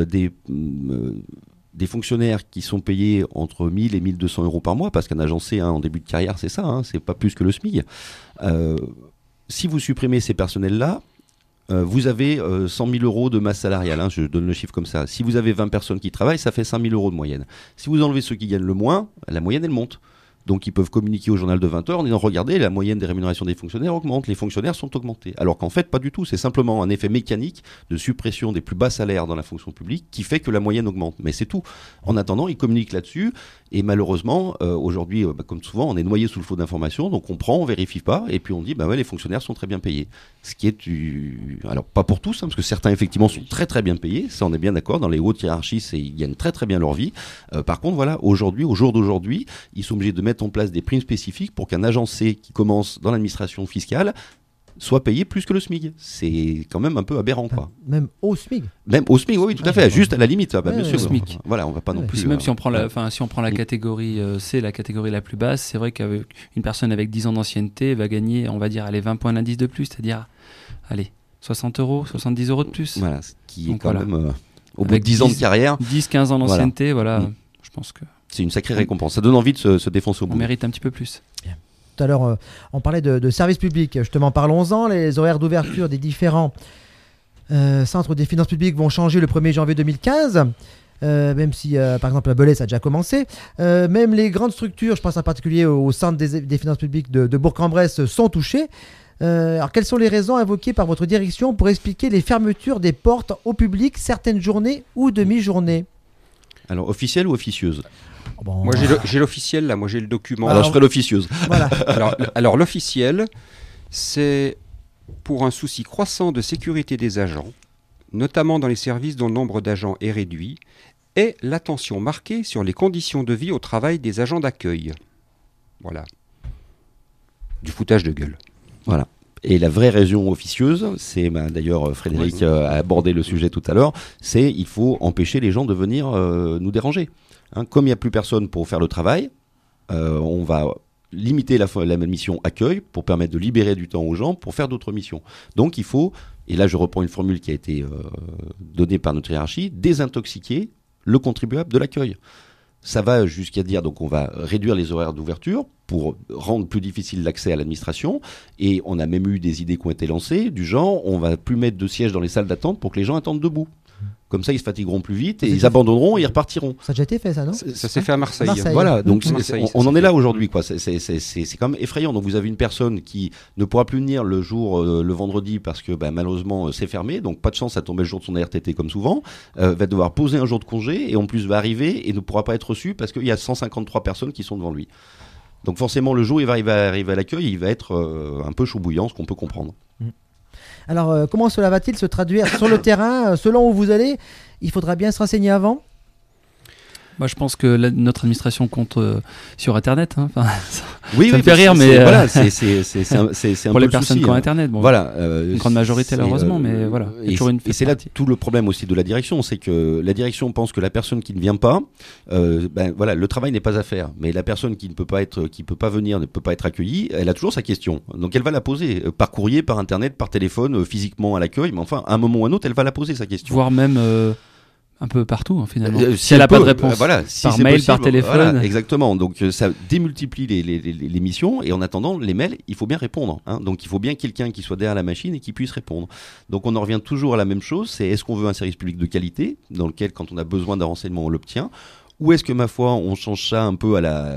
C: des fonctionnaires qui sont payés entre 1000 et 1200 euros par mois, parce qu'un agencé en début de carrière, c'est ça, c'est pas plus que le SMIC. Si vous supprimez ces personnels-là, vous avez 100 000 euros de masse salariale, je donne le chiffre comme ça. Si vous avez 20 personnes qui travaillent, ça fait 5 000 euros de moyenne. Si vous enlevez ceux qui gagnent le moins, la moyenne, elle monte. Donc ils peuvent communiquer au journal de 20 heures en disant regardez, la moyenne des rémunérations des fonctionnaires augmente, les fonctionnaires sont augmentés. Alors qu'en fait, pas du tout, c'est simplement un effet mécanique de suppression des plus bas salaires dans la fonction publique qui fait que la moyenne augmente. Mais c'est tout. En attendant, ils communiquent là-dessus et malheureusement, aujourd'hui, comme souvent, on est noyé sous le flot d'informations, donc on prend, on vérifie pas et puis on dit les fonctionnaires sont très bien payés. Ce qui est, alors pas pour tous, parce que certains effectivement sont très très bien payés, ça on est bien d'accord, dans les hautes hiérarchies, ils gagnent très très bien leur vie. Par contre, voilà, aujourd'hui, au jour d'aujourd'hui, ils sont obligés de mettre en place des primes spécifiques pour qu'un agencé qui commence dans l'administration fiscale soit payé plus que le SMIC. C'est quand même un peu aberrant, quoi.
B: Même au SMIC.
C: Même au SMIC, oui, tout à fait. Juste à la limite, bien sûr.
E: SMIC.
C: Voilà, on va pas non plus.
E: Même si on prend la catégorie C, la catégorie la plus basse, c'est vrai qu'une personne avec 10 ans d'ancienneté va gagner, on va dire, 20 points d'indice de plus, c'est-à-dire, 60 euros, 70 euros de plus.
C: Voilà, ce qui est
E: donc,
C: quand même, au bout de 10 ans de carrière.
E: 10-15 ans d'ancienneté, je pense que.
C: C'est une sacrée récompense. Ça donne envie de se défoncer au bout.
E: On mérite un petit peu plus.
B: Bien. Tout à l'heure, on parlait de services publics. Justement, parlons-en. Les horaires d'ouverture des différents centres des finances publiques vont changer le 1er janvier 2015. Même si, par exemple, à Belay, ça a déjà commencé. Même les grandes structures, je pense en particulier au centre des finances publiques de Bourg-en-Bresse, sont touchées. Alors, quelles sont les raisons invoquées par votre direction pour expliquer les fermetures des portes au public certaines journées ou demi-journées ?
C: Alors, officielle ou officieuse ?
D: Moi j'ai l'officiel là, moi j'ai le document.
C: Alors je ferai l'officieuse.
B: Voilà.
D: alors l'officiel, c'est pour un souci croissant de sécurité des agents, notamment dans les services dont le nombre d'agents est réduit, et l'attention marquée sur les conditions de vie au travail des agents d'accueil. Voilà. Du foutage de gueule.
C: Voilà. Et la vraie raison officieuse, c'est d'ailleurs Frédéric a abordé le sujet tout à l'heure, c'est il faut empêcher les gens de venir nous déranger. Comme il n'y a plus personne pour faire le travail, on va limiter la mission accueil pour permettre de libérer du temps aux gens pour faire d'autres missions. Donc il faut, et là je reprends une formule qui a été donnée par notre hiérarchie, désintoxiquer le contribuable de l'accueil. Ça va jusqu'à dire, donc on va réduire les horaires d'ouverture pour rendre plus difficile l'accès à l'administration, et on a même eu des idées qui ont été lancées, du genre on va plus mettre de sièges dans les salles d'attente pour que les gens attendent debout. Comme ça, ils se fatigueront plus vite et ils abandonneront et ils repartiront.
B: Ça a déjà été fait, ça, non ?
D: Ça s'est fait à Marseille.
C: Voilà, donc on en est là aujourd'hui, quoi. C'est quand même effrayant. Donc vous avez une personne qui ne pourra plus venir le vendredi parce que malheureusement c'est fermé, donc pas de chance à tomber le jour de son RTT comme souvent, va devoir poser un jour de congé et en plus va arriver et ne pourra pas être reçu parce qu'il y a 153 personnes qui sont devant lui. Donc forcément, le jour où il va arriver à l'accueil, il va être un peu chaud bouillant, ce qu'on peut comprendre.
B: Alors, comment cela va-t-il se traduire sur le terrain ? Selon où vous allez, il faudra bien se renseigner avant ?
E: Moi, je pense que notre administration compte sur Internet. Ça
C: me
E: fait rire, mais
C: voilà, c'est un
E: pour
C: peu
E: les
C: le
E: personnes
C: souci,
E: qui ont Internet. Bon,
C: voilà,
E: une grande majorité, heureusement, mais voilà.
C: Et c'est là tout le problème aussi de la direction, c'est que la direction pense que la personne qui ne vient pas, voilà, le travail n'est pas à faire. Mais la personne qui ne peut pas venir, ne peut pas être accueillie, elle a toujours sa question. Donc elle va la poser par courrier, par Internet, par téléphone, physiquement à l'accueil. Mais enfin, à un moment ou à un autre, elle va la poser sa question.
E: Voire même un peu partout, finalement. Si elle n'a pas de réponse,
C: voilà, si
E: par mail,
C: possible,
E: par téléphone.
C: Voilà, exactement. Donc ça démultiplie les missions et en attendant, les mails, il faut bien répondre. Donc il faut bien quelqu'un qui soit derrière la machine et qui puisse répondre. Donc on en revient toujours à la même chose, c'est est-ce qu'on veut un service public de qualité, dans lequel quand on a besoin d'un renseignement, on l'obtient, Ou est-ce que, ma foi, on change ça un peu à la...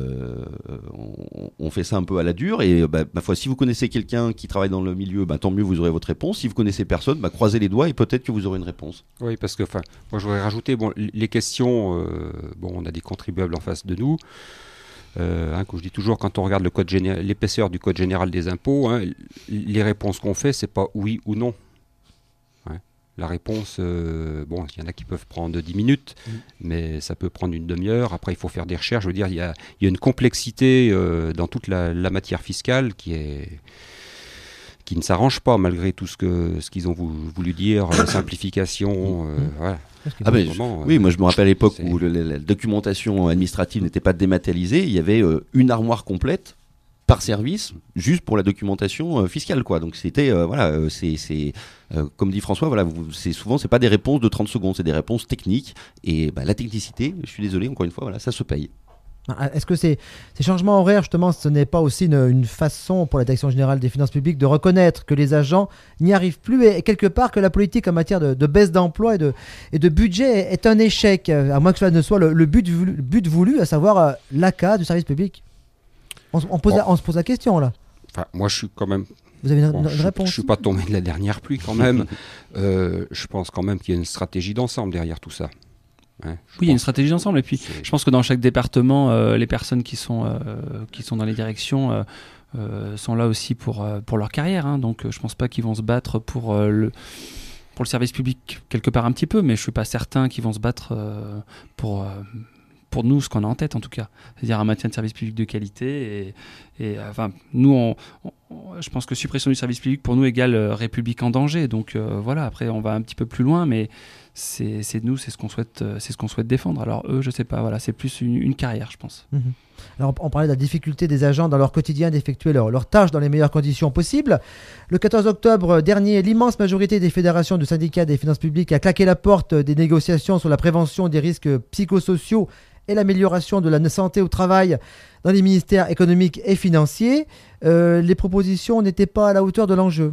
C: on fait ça un peu à la dure et, ma foi, si vous connaissez quelqu'un qui travaille dans le milieu, tant mieux, vous aurez votre réponse. Si vous connaissez personne, croisez les doigts et peut-être que vous aurez une réponse.
D: Oui, parce que, moi, je voudrais rajouter, les questions, on a des contribuables en face de nous. Comme je dis toujours, quand on regarde l'épaisseur du code général des impôts, les réponses qu'on fait, c'est pas oui ou non. La réponse, il y en a qui peuvent prendre 10 minutes, mais ça peut prendre une demi-heure. Après, il faut faire des recherches. Je veux dire, il y a une complexité dans toute la matière fiscale qui ne s'arrange pas malgré tout ce qu'ils ont voulu dire, simplification. Voilà.
C: Moi je me rappelle à l'époque où la documentation administrative n'était pas dématérialisée, il y avait une armoire complète par service, juste pour la documentation fiscale, quoi. Donc c'était comme dit François, c'est pas des réponses de 30 secondes, c'est des réponses techniques et la technicité, je suis désolé encore une fois, ça se paye.
B: Est-ce que ces changements horaires, justement, ce n'est pas aussi une façon pour la Direction générale des finances publiques de reconnaître que les agents n'y arrivent plus et quelque part que la politique en matière de baisse d'emploi et de budget est un échec, à moins que cela ne soit le but voulu, à savoir l'ACA du service public? On se pose la question là.
D: Moi je suis quand même...
B: Vous avez une réponse?
D: Je ne suis pas tombé de la dernière pluie quand même. Je pense quand même qu'il y a une stratégie d'ensemble derrière tout ça.
E: Oui, il y a une stratégie d'ensemble. Et puis, je pense que dans chaque département, les personnes qui sont dans les directions sont là aussi pour leur carrière. Donc, je ne pense pas qu'ils vont se battre pour le service public, quelque part un petit peu, mais je ne suis pas certain qu'ils vont se battre pour nous, ce qu'on a en tête en tout cas. C'est-à-dire un maintien de service public de qualité. Nous, je pense que suppression du service public, pour nous, égale République en danger. Donc après, on va un petit peu plus loin, mais c'est ce qu'on souhaite défendre. Alors eux, je sais pas, c'est plus une carrière, je pense.
B: Alors on parlait de la difficulté des agents dans leur quotidien d'effectuer leurs tâches dans les meilleures conditions possibles. Le 14 octobre dernier, l'immense majorité des fédérations de syndicats des finances publiques a claqué la porte des négociations sur la prévention des risques psychosociaux et l'amélioration de la santé au travail dans les ministères économiques et financiers. Les propositions n'étaient pas à la hauteur de l'enjeu.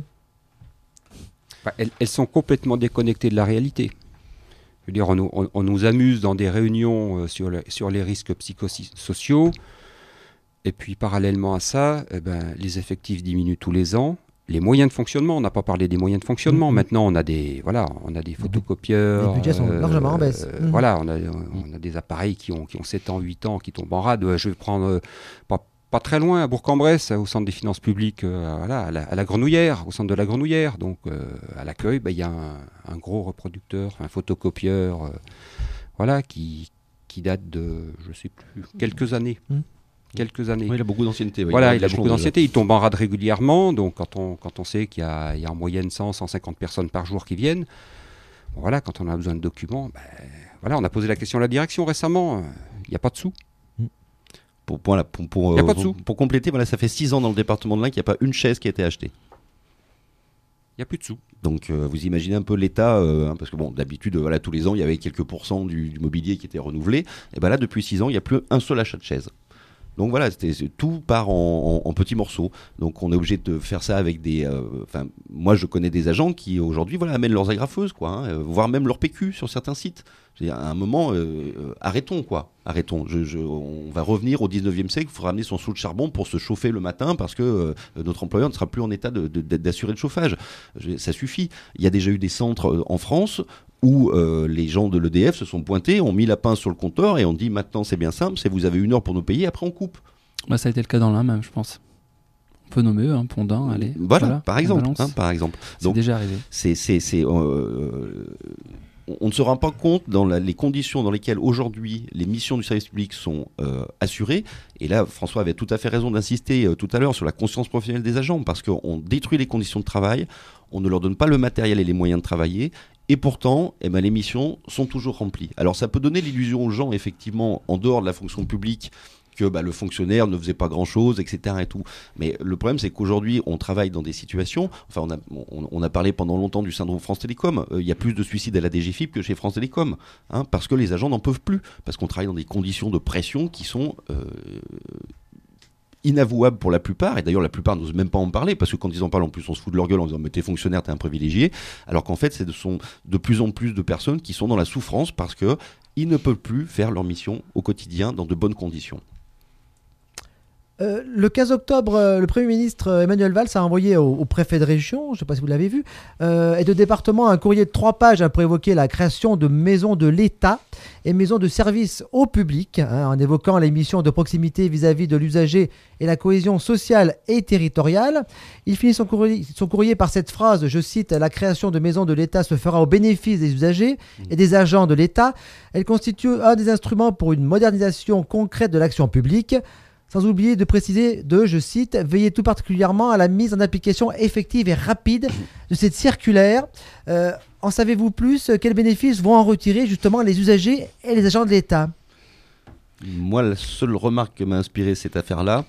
D: Elles sont complètement déconnectées de la réalité. Je veux dire, on nous amuse dans des réunions sur les risques psychosociaux, et puis parallèlement à ça, les effectifs diminuent tous les ans. Les moyens de fonctionnement, on n'a pas parlé des moyens de fonctionnement. Maintenant, on a des photocopieurs.
B: Les budgets sont largement en baisse.
D: Voilà, on a des appareils qui ont 7 ans, 8 ans, qui tombent en rade. Je vais prendre pas très loin, à Bourg-en-Bresse, au centre des finances publiques, à la Grenouillère, au centre de la Grenouillère. Donc, à l'accueil, il y a un gros reproducteur, un photocopieur, qui date de, je ne sais plus, quelques années. Quelques années.
C: Oui, il a beaucoup d'ancienneté.
D: Il a beaucoup d'ancienneté. Il tombe en rade régulièrement. Donc, quand on sait qu'il y a en moyenne 100-150 personnes par jour qui viennent, quand on a besoin de documents, on a posé la question à la direction récemment. Il n'y a pas de sous.
C: Pour compléter, ça fait 6 ans dans le département de l'Ain qu'il n'y a pas une chaise qui a été achetée.
D: Il n'y a plus de sous.
C: Donc vous imaginez un peu l'état, parce que d'habitude, tous les ans, il y avait quelques pourcents du mobilier qui était renouvelé. Et là, depuis 6 ans, il n'y a plus un seul achat de chaise. Donc tout part en petits morceaux. Donc on est obligé de faire ça avec des... moi je connais des agents qui aujourd'hui amènent leurs agrafeuses, voire même leur PQ sur certains sites. À un moment, arrêtons. On va revenir au 19e siècle, il faut ramener son seau de charbon pour se chauffer le matin parce que notre employeur ne sera plus en état d'assurer le chauffage. Ça suffit. Il y a déjà eu des centres en France où les gens de l'EDF se sont pointés, ont mis la pince sur le compteur et ont dit maintenant c'est bien simple, vous avez 1 heure pour nous payer, après on coupe.
E: Ça a été le cas dans l'Ain même, je pense. On peut nommer Pondin, allez.
C: Voilà, par exemple.
E: C'est déjà arrivé.
C: On ne se rend pas compte dans les conditions dans lesquelles aujourd'hui les missions du service public sont assurées. Et là, François avait tout à fait raison d'insister tout à l'heure sur la conscience professionnelle des agents, parce qu'on détruit les conditions de travail, on ne leur donne pas le matériel et les moyens de travailler. Et pourtant, les missions sont toujours remplies. Alors ça peut donner l'illusion aux gens, effectivement, en dehors de la fonction publique, que le fonctionnaire ne faisait pas grand-chose, etc. et tout. Mais le problème, c'est qu'aujourd'hui, on travaille dans des situations... on a parlé pendant longtemps du syndrome France Télécom. Il y a plus de suicides à la DGFiP que chez France Télécom. Parce que les agents n'en peuvent plus. Parce qu'on travaille dans des conditions de pression qui sont... inavouables pour la plupart, et d'ailleurs la plupart n'osent même pas en parler, parce que quand ils en parlent en plus on se fout de leur gueule en disant mais t'es fonctionnaire, t'es un privilégié, alors qu'en fait ce sont de plus en plus de personnes qui sont dans la souffrance parce que ils ne peuvent plus faire leur mission au quotidien dans de bonnes conditions.
B: Le 15 octobre, le Premier ministre Emmanuel Valls a envoyé au préfet de région, je ne sais pas si vous l'avez vu, et de département un courrier de 3 pages pour évoquer la création de maisons de l'État et maisons de service au public, en évoquant les missions de proximité vis-à-vis de l'usager et la cohésion sociale et territoriale. Il finit son courrier par cette phrase, je cite, « La création de maisons de l'État se fera au bénéfice des usagers et des agents de l'État. Elle constitue un des instruments pour une modernisation concrète de l'action publique. » Sans oublier de préciser je cite, « Veillez tout particulièrement à la mise en application effective et rapide de cette circulaire. » En savez-vous plus? Quels bénéfices vont en retirer justement les usagers et les agents de l'État?
C: Moi, la seule remarque que m'a inspiré cette affaire-là,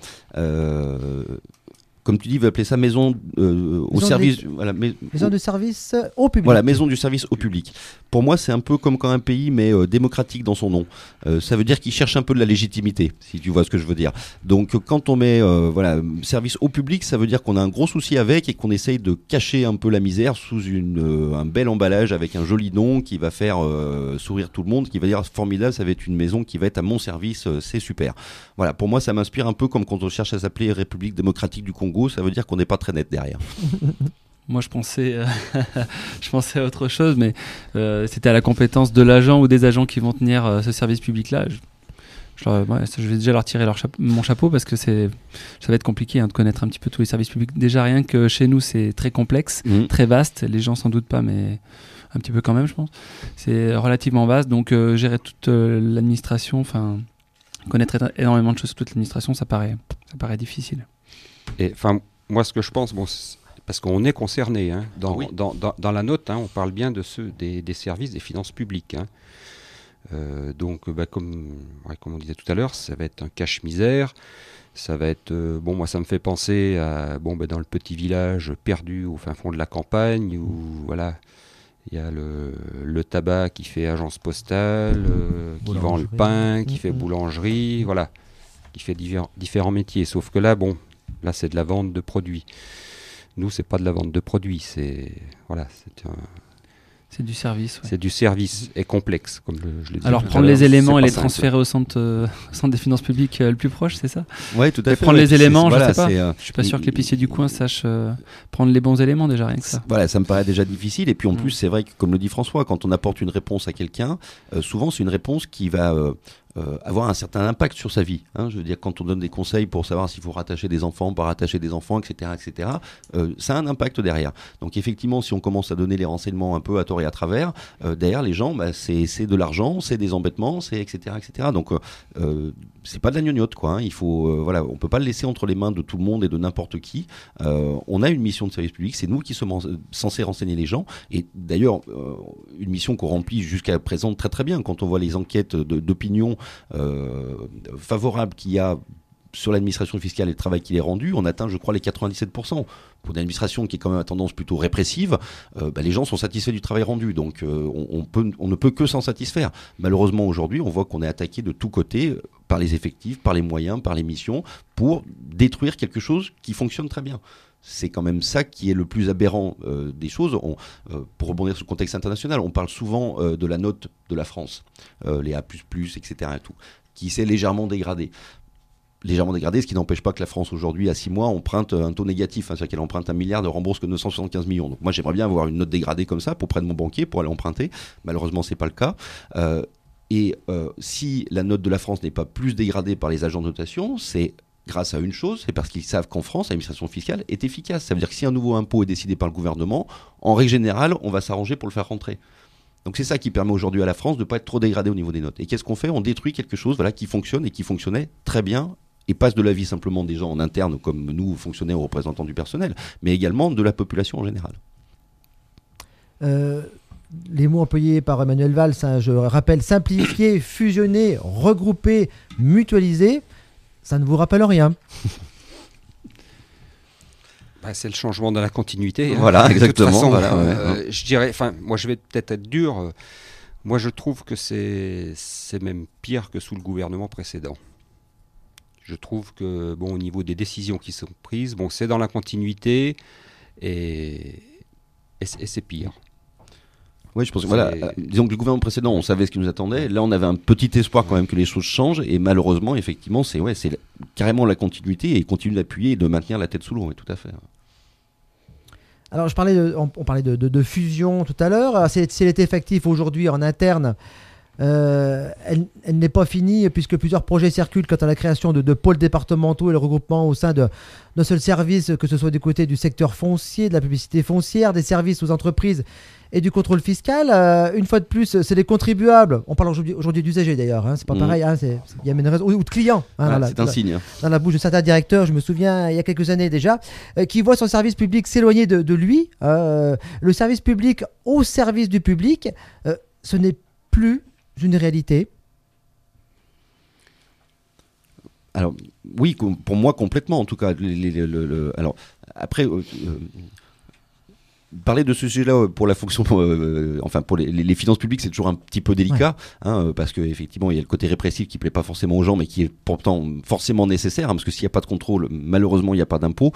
C: comme tu dis, il veut appeler ça maison au service.
B: Maison de service au public.
C: Voilà, maison du service au public. Pour moi, c'est un peu comme quand un pays met démocratique dans son nom. Ça veut dire qu'il cherche un peu de la légitimité, si tu vois ce que je veux dire. Donc, quand on met service au public, ça veut dire qu'on a un gros souci avec et qu'on essaye de cacher un peu la misère sous un bel emballage avec un joli nom qui va faire sourire tout le monde, qui va dire formidable, ça va être une maison qui va être à mon service, c'est super. Voilà, pour moi, ça m'inspire un peu comme quand on cherche à s'appeler République démocratique du Congo. Ça veut dire qu'on n'est pas très net derrière.
E: Moi, je pensais à autre chose, mais c'était à la compétence de l'agent ou des agents qui vont tenir ce service public-là. Je vais déjà leur tirer mon chapeau parce que ça va être compliqué de connaître un petit peu tous les services publics. Déjà, rien que chez nous, c'est très complexe, très vaste. Les gens s'en doutent pas, mais un petit peu quand même, je pense. C'est relativement vaste, donc gérer toute l'administration, connaître énormément de choses sur toute l'administration, ça paraît difficile.
D: Et moi, ce que je pense, parce qu'on est concerné, dans la note, on parle bien de des services des finances publiques. Donc, comme on disait tout à l'heure, ça va être un cache-misère. Ça va être, moi, ça me fait penser à, dans le petit village perdu au fin fond de la campagne, où voilà, il y a le tabac qui fait agence postale, qui vend le pain, qui fait boulangerie, voilà, qui fait différents métiers. Sauf que là, c'est de la vente de produits. Nous, c'est pas de la vente de produits, c'est
E: du service. Ouais.
D: C'est du service et complexe, comme je l'ai dit.
E: Alors prendre les éléments et les transférer au centre des finances publiques le plus proche, c'est ça?
C: Oui, tout à fait.
E: Prendre les éléments, je sais pas. Je suis pas sûr que l'épicier du coin sache prendre les bons éléments déjà, rien que ça.
C: Voilà, ça me paraît déjà difficile. Et puis en plus, c'est vrai que, comme le dit François, quand on apporte une réponse à quelqu'un, souvent c'est une réponse qui va avoir un certain impact sur sa vie. Je veux dire, quand on donne des conseils pour savoir s'il faut rattacher des enfants, pas rattacher des enfants, etc., ça a un impact derrière. Donc effectivement, si on commence à donner les renseignements un peu à tort et à travers, derrière les gens, c'est de l'argent, c'est des embêtements, c'est etc., etc. Donc c'est pas de la gnognotte, quoi. Il faut, on peut pas le laisser entre les mains de tout le monde et de n'importe qui. On a une mission de service public, c'est nous qui sommes censés renseigner les gens. Et d'ailleurs, une mission qu'on remplit jusqu'à présent très très bien. Quand on voit les enquêtes d'opinion favorable qu'il y a sur l'administration fiscale et le travail qu'il est rendu, on atteint, je crois, les 97%. Pour une administration qui est quand même à tendance plutôt répressive, les gens sont satisfaits du travail rendu. Donc on ne peut que s'en satisfaire. Malheureusement, aujourd'hui, on voit qu'on est attaqué de tous côtés par les effectifs, par les moyens, par les missions, pour détruire quelque chose qui fonctionne très bien. C'est quand même ça qui est le plus aberrant des choses. Pour rebondir sur le contexte international, on parle souvent de la note de la France, les A++, etc., et tout, qui s'est légèrement dégradée. Ce qui n'empêche pas que la France aujourd'hui, à 6 mois, emprunte un taux négatif, c'est-à-dire qu'elle emprunte 1 milliard, ne rembourse que 975 millions. Donc moi, j'aimerais bien avoir une note dégradée comme ça pour près de mon banquier, pour aller emprunter. Malheureusement, c'est pas le cas. Si la note de la France n'est pas plus dégradée par les agents de notation, c'est grâce à une chose, c'est parce qu'ils savent qu'en France, l'administration fiscale est efficace. Ça veut dire que si un nouveau impôt est décidé par le gouvernement, en règle générale, on va s'arranger pour le faire rentrer. Donc c'est ça qui permet aujourd'hui à la France de ne pas être trop dégradée au niveau des notes. Et qu'est-ce qu'on fait? On détruit quelque chose qui fonctionne et qui fonctionnait très bien et passe de l'avis simplement des gens en interne comme nous, fonctionnaires ou représentants du personnel, mais également de la population en général.
B: Les mots employés par Emmanuel Valls, je rappelle, simplifier, fusionner, regrouper, mutualiser, ça ne vous rappelle rien?
D: C'est le changement de la continuité.
C: Voilà, exactement.
D: Façon,
C: voilà,
D: je dirais, moi je vais peut-être être dur. Moi je trouve que c'est même pire que sous le gouvernement précédent. Je trouve que, au niveau des décisions qui sont prises, c'est dans la continuité et c'est pire.
C: Oui, je pense que voilà, disons que le gouvernement précédent, on savait ce qui nous attendait. Là, on avait un petit espoir quand même que les choses changent. Et malheureusement, effectivement, c'est carrément la continuité et il continue d'appuyer et de maintenir la tête sous l'eau. Oui, tout à fait.
B: Alors, on parlait de fusion tout à l'heure. Si elle est effective aujourd'hui en interne, elle n'est pas finie puisque plusieurs projets circulent quant à la création de pôles départementaux et le regroupement au sein d'un seul service, que ce soit du côté du secteur foncier, de la publicité foncière, des services aux entreprises et du contrôle fiscal. Une fois de plus, c'est les contribuables. On parle aujourd'hui d'usagers d'ailleurs, hein, c'est pas pareil, hein, il y a une raison, ou de clients. Hein,
C: c'est un signe.
B: Dans la bouche de certains directeurs, je me souviens il y a quelques années déjà, qui voient son service public s'éloigner de lui. Le service public au service du public, ce n'est plus une réalité.
C: Alors oui, pour moi complètement en tout cas. Alors après, parler de ce sujet-là pour la fonction, enfin pour les finances publiques, c'est toujours un petit peu délicat, parce que effectivement il y a le côté répressif qui plaît pas forcément aux gens, mais qui est pourtant forcément nécessaire, parce que s'il n'y a pas de contrôle, malheureusement il n'y a pas d'impôt.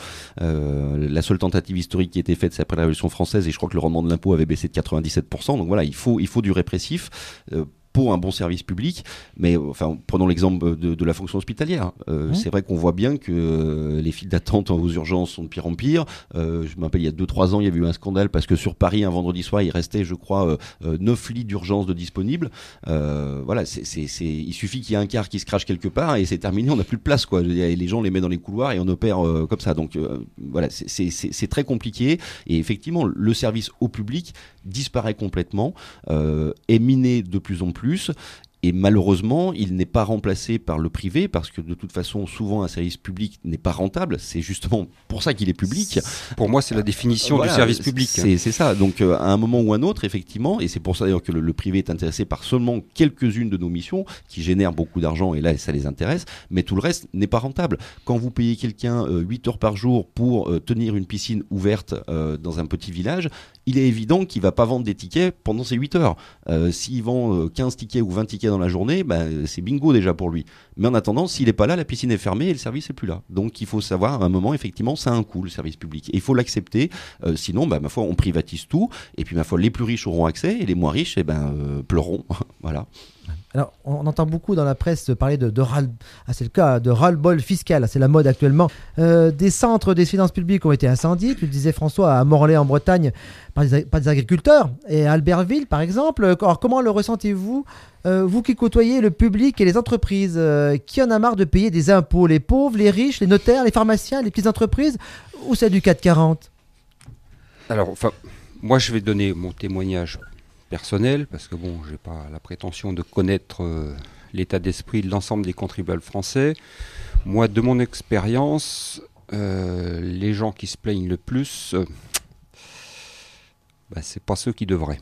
C: La seule tentative historique qui a été faite, c'est après la Révolution française, et je crois que le rendement de l'impôt avait baissé de 97%. Donc voilà, il faut du répressif. Pour un bon service public, mais enfin, prenons l'exemple de la fonction hospitalière. C'est vrai qu'on voit bien que les files d'attente aux urgences sont de pire en pire. Je me rappelle, il y a 2-3 ans, il y avait eu un scandale parce que sur Paris, un vendredi soir, il restait, je crois, 9 lits d'urgence de disponibles. Voilà, il suffit qu'il y ait un quart qui se crache quelque part et c'est terminé, on n'a plus de place, quoi. Et les gens les mettent dans les couloirs et on opère comme ça. Donc voilà, c'est très compliqué. Et effectivement, le service au public disparaît complètement, est miné de plus en plus. Et malheureusement, il n'est pas remplacé par le privé parce que de toute façon, souvent un service public n'est pas rentable. C'est justement pour ça qu'il est public.
D: Pour moi, c'est la définition du service public.
C: C'est ça. Donc à un moment ou un autre, effectivement, et c'est pour ça d'ailleurs que le privé est intéressé par seulement quelques-unes de nos missions qui génèrent beaucoup d'argent et là, ça les intéresse. Mais tout le reste n'est pas rentable. Quand vous payez quelqu'un 8 heures par jour pour tenir une piscine ouverte dans un petit village, il est évident qu'il ne va pas vendre des tickets pendant ces 8 heures. S'il vend 15 tickets ou 20 tickets dans la journée, c'est bingo déjà pour lui. Mais en attendant, s'il n'est pas là, la piscine est fermée et le service n'est plus là. Donc il faut savoir, à un moment, effectivement, ça a un coût, le service public. Et il faut l'accepter. Sinon, ma foi, on privatise tout. Et puis, ma foi, les plus riches auront accès et les moins riches, pleureront. Voilà.
B: Alors, on entend beaucoup dans la presse parler de ras-le-bol fiscal. C'est la mode actuellement. Des centres des finances publiques ont été incendiés, tu le disais François, à Morlaix en Bretagne, par des agriculteurs, et à Albertville par exemple. Alors, comment le ressentez-vous, vous qui côtoyez le public et les entreprises, qui en a marre de payer des impôts, les pauvres, les riches, les notaires, les pharmaciens, les petites entreprises, ou c'est du 440 ?
D: Alors, moi je vais donner mon témoignage personnel, parce que bon, j'ai pas la prétention de connaître l'état d'esprit de l'ensemble des contribuables français. Moi, de mon expérience, les gens qui se plaignent le plus, c'est pas ceux qui devraient.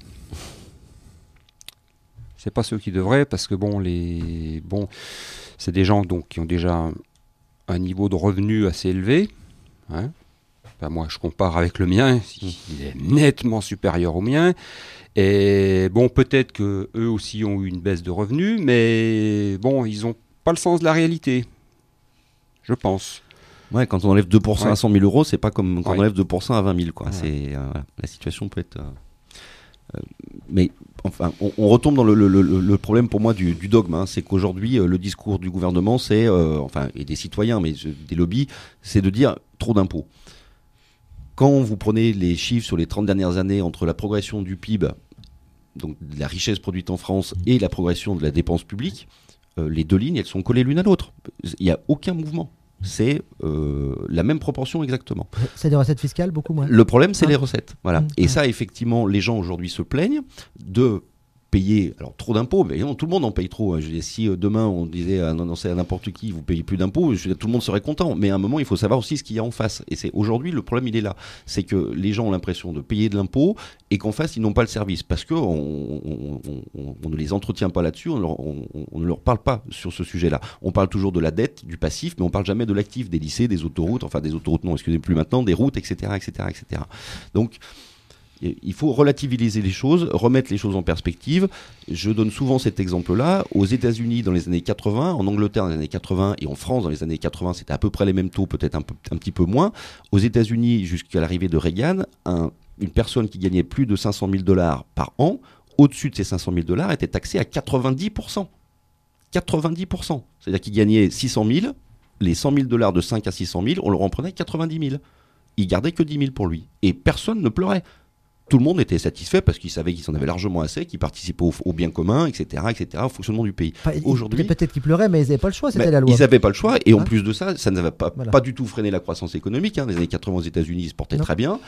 D: C'est pas ceux qui devraient, parce que c'est des gens donc qui ont déjà un niveau de revenu assez élevé. Hein. Moi, je compare avec le mien, il est nettement supérieur au mien. Et bon, peut-être qu'eux aussi ont eu une baisse de revenus, mais bon, ils n'ont pas le sens de la réalité, je pense.
C: Ouais, quand on enlève 2% à 100 000 euros, c'est pas comme quand on enlève 2% à 20 000, quoi. Ouais. La situation peut être... mais enfin, on retombe dans le problème pour moi du dogme, hein. C'est qu'aujourd'hui, le discours du gouvernement, c'est, et des citoyens, mais des lobbies, c'est de dire trop d'impôts. Quand vous prenez les chiffres sur les 30 dernières années entre la progression du PIB, donc de la richesse produite en France, et la progression de la dépense publique, les deux lignes, elles sont collées l'une à l'autre. Il n'y a aucun mouvement. C'est la même proportion exactement.
B: C'est des recettes fiscales, beaucoup moins.
C: Le problème, c'est les recettes. Voilà. Et ça, effectivement, les gens aujourd'hui se plaignent de payer trop d'impôts, mais non, tout le monde en paye trop. Je veux dire, si demain on disait annoncer à n'importe qui vous payez plus d'impôts, tout le monde serait content. Mais à un moment, il faut savoir aussi ce qu'il y a en face. Et c'est aujourd'hui le problème, il est là. C'est que les gens ont l'impression de payer de l'impôt et qu'en face ils n'ont pas le service parce que on ne les entretient pas là-dessus, on ne leur parle pas sur ce sujet-là. On parle toujours de la dette, du passif, mais on parle jamais de l'actif, des lycées, des autoroutes, plus maintenant, des routes, etc., etc., etc. Donc il faut relativiser les choses, remettre les choses en perspective. Je donne souvent cet exemple-là. Aux États-Unis dans les années 80, en Angleterre dans les années 80 et en France dans les années 80, c'était à peu près les mêmes taux, peut-être un petit peu moins. Aux États-Unis, jusqu'à l'arrivée de Reagan, un une personne qui gagnait plus de 500 000 $ par an, au-dessus de ces 500 000 $ était taxée à 90%. 90%. C'est-à-dire qu'il gagnait 600 000, les 100 000 $ de 5 à 600 000, on leur en prenait 90 000. Il gardait que 10 000 pour lui. Et personne ne pleurait. Tout le monde était satisfait parce qu'il savait qu'ils en avaient largement assez, qu'ils participaient au bien commun, etc., au fonctionnement du pays.
B: Aujourd'hui, peut-être qu'ils pleuraient, mais ils n'avaient pas le choix, c'était la loi.
C: Ils n'avaient pas le choix, et en plus de ça, ça n'avait pas du tout freiné la croissance économique. Les années 80 aux États-Unis, ils se portaient très bien.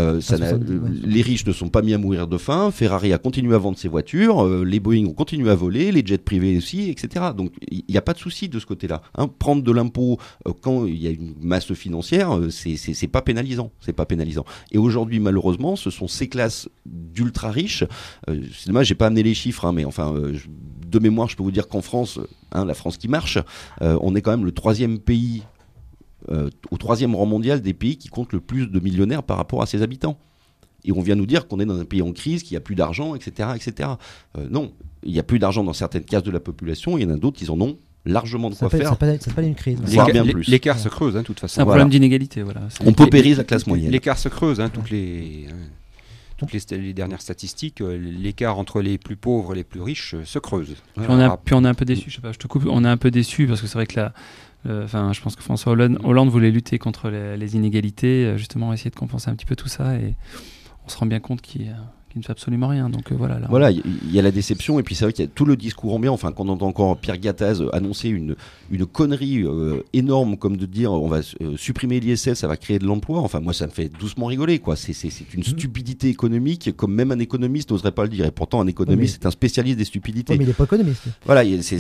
C: Les riches ne sont pas mis à mourir de faim. Ferrari a continué à vendre ses voitures, les Boeing ont continué à voler, les jets privés aussi, etc. Donc il n'y a pas de souci de ce côté-là. Prendre de l'impôt quand il y a une masse financière, c'est pas pénalisant. C'est pas pénalisant. Et aujourd'hui, malheureusement, ce sont ces classes d'ultra riches. C'est dommage, j'ai pas amené les chiffres, mais enfin, de mémoire, je peux vous dire qu'en France, la France qui marche, on est quand même le 3e pays, au 3e rang mondial des pays qui comptent le plus de millionnaires par rapport à ses habitants. Et on vient nous dire qu'on est dans un pays en crise, qu'il n'y a plus d'argent, etc., etc. Non, il n'y a plus d'argent dans certaines classes de la population, il y en a d'autres qui en ont largement de quoi faire.
B: Ça s'appelle une crise.
C: Voire bien plus.
D: L'écart se creuse, de toute façon.
E: C'est un problème d'inégalité. Voilà.
C: On paupérise la classe moyenne.
D: L'écart se creuse, toutes les dernières statistiques, l'écart entre les plus pauvres et les plus riches se creuse.
E: Puis on est un peu déçu, je sais pas, je te coupe, on est un peu déçu parce que c'est vrai que je pense que François Hollande voulait lutter contre les inégalités, justement essayer de compenser un petit peu tout ça, et on se rend bien compte qu'il ne fait absolument rien. Donc
C: voilà, il y a la déception, et puis c'est vrai qu'il y a tout le discours ambiant. Enfin, quand on entend encore Pierre Gattaz annoncer une connerie énorme, comme de dire on va supprimer l'ISF, ça va créer de l'emploi. Enfin, moi, ça me fait doucement rigoler, quoi. C'est une stupidité économique, comme même un économiste n'oserait pas le dire. Et pourtant, un économiste, c'est un spécialiste des stupidités.
B: Oui, mais il n'est pas économiste.
C: Voilà,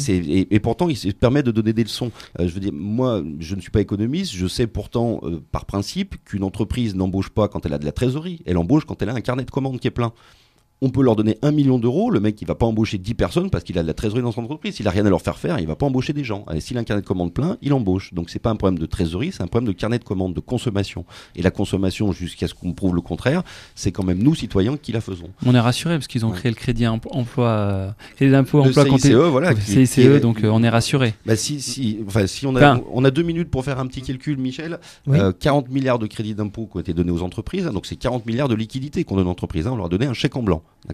C: et pourtant, il se permet de donner des leçons. Je veux dire, moi, je ne suis pas économiste. Je sais pourtant, par principe, qu'une entreprise n'embauche pas quand elle a de la trésorerie. Elle embauche quand elle a un carnet de commandes qui est plein. On peut leur donner 1 million d'euros, le mec il va pas embaucher 10 personnes parce qu'il a de la trésorerie dans son entreprise. S'il a rien à leur faire faire, il va pas embaucher des gens. S'il a un carnet de commandes plein, il embauche. Donc c'est pas un problème de trésorerie, c'est un problème de carnet de commandes, de consommation. Et la consommation, jusqu'à ce qu'on prouve le contraire, c'est quand même nous citoyens qui la faisons.
E: On est rassurés parce qu'ils ont créé le crédit emploi, crédit d'impôt emploi
C: CICE, voilà,
E: CICE, donc on est rassurés.
C: Si on a 2 minutes pour faire un petit calcul, Michel. 40 milliards de crédits d'impôt qui ont été donnés aux entreprises, donc c'est 40 milliards de liquidités qu'on donne aux entreprises. On leur a donné un chèque en blanc, d'accord ?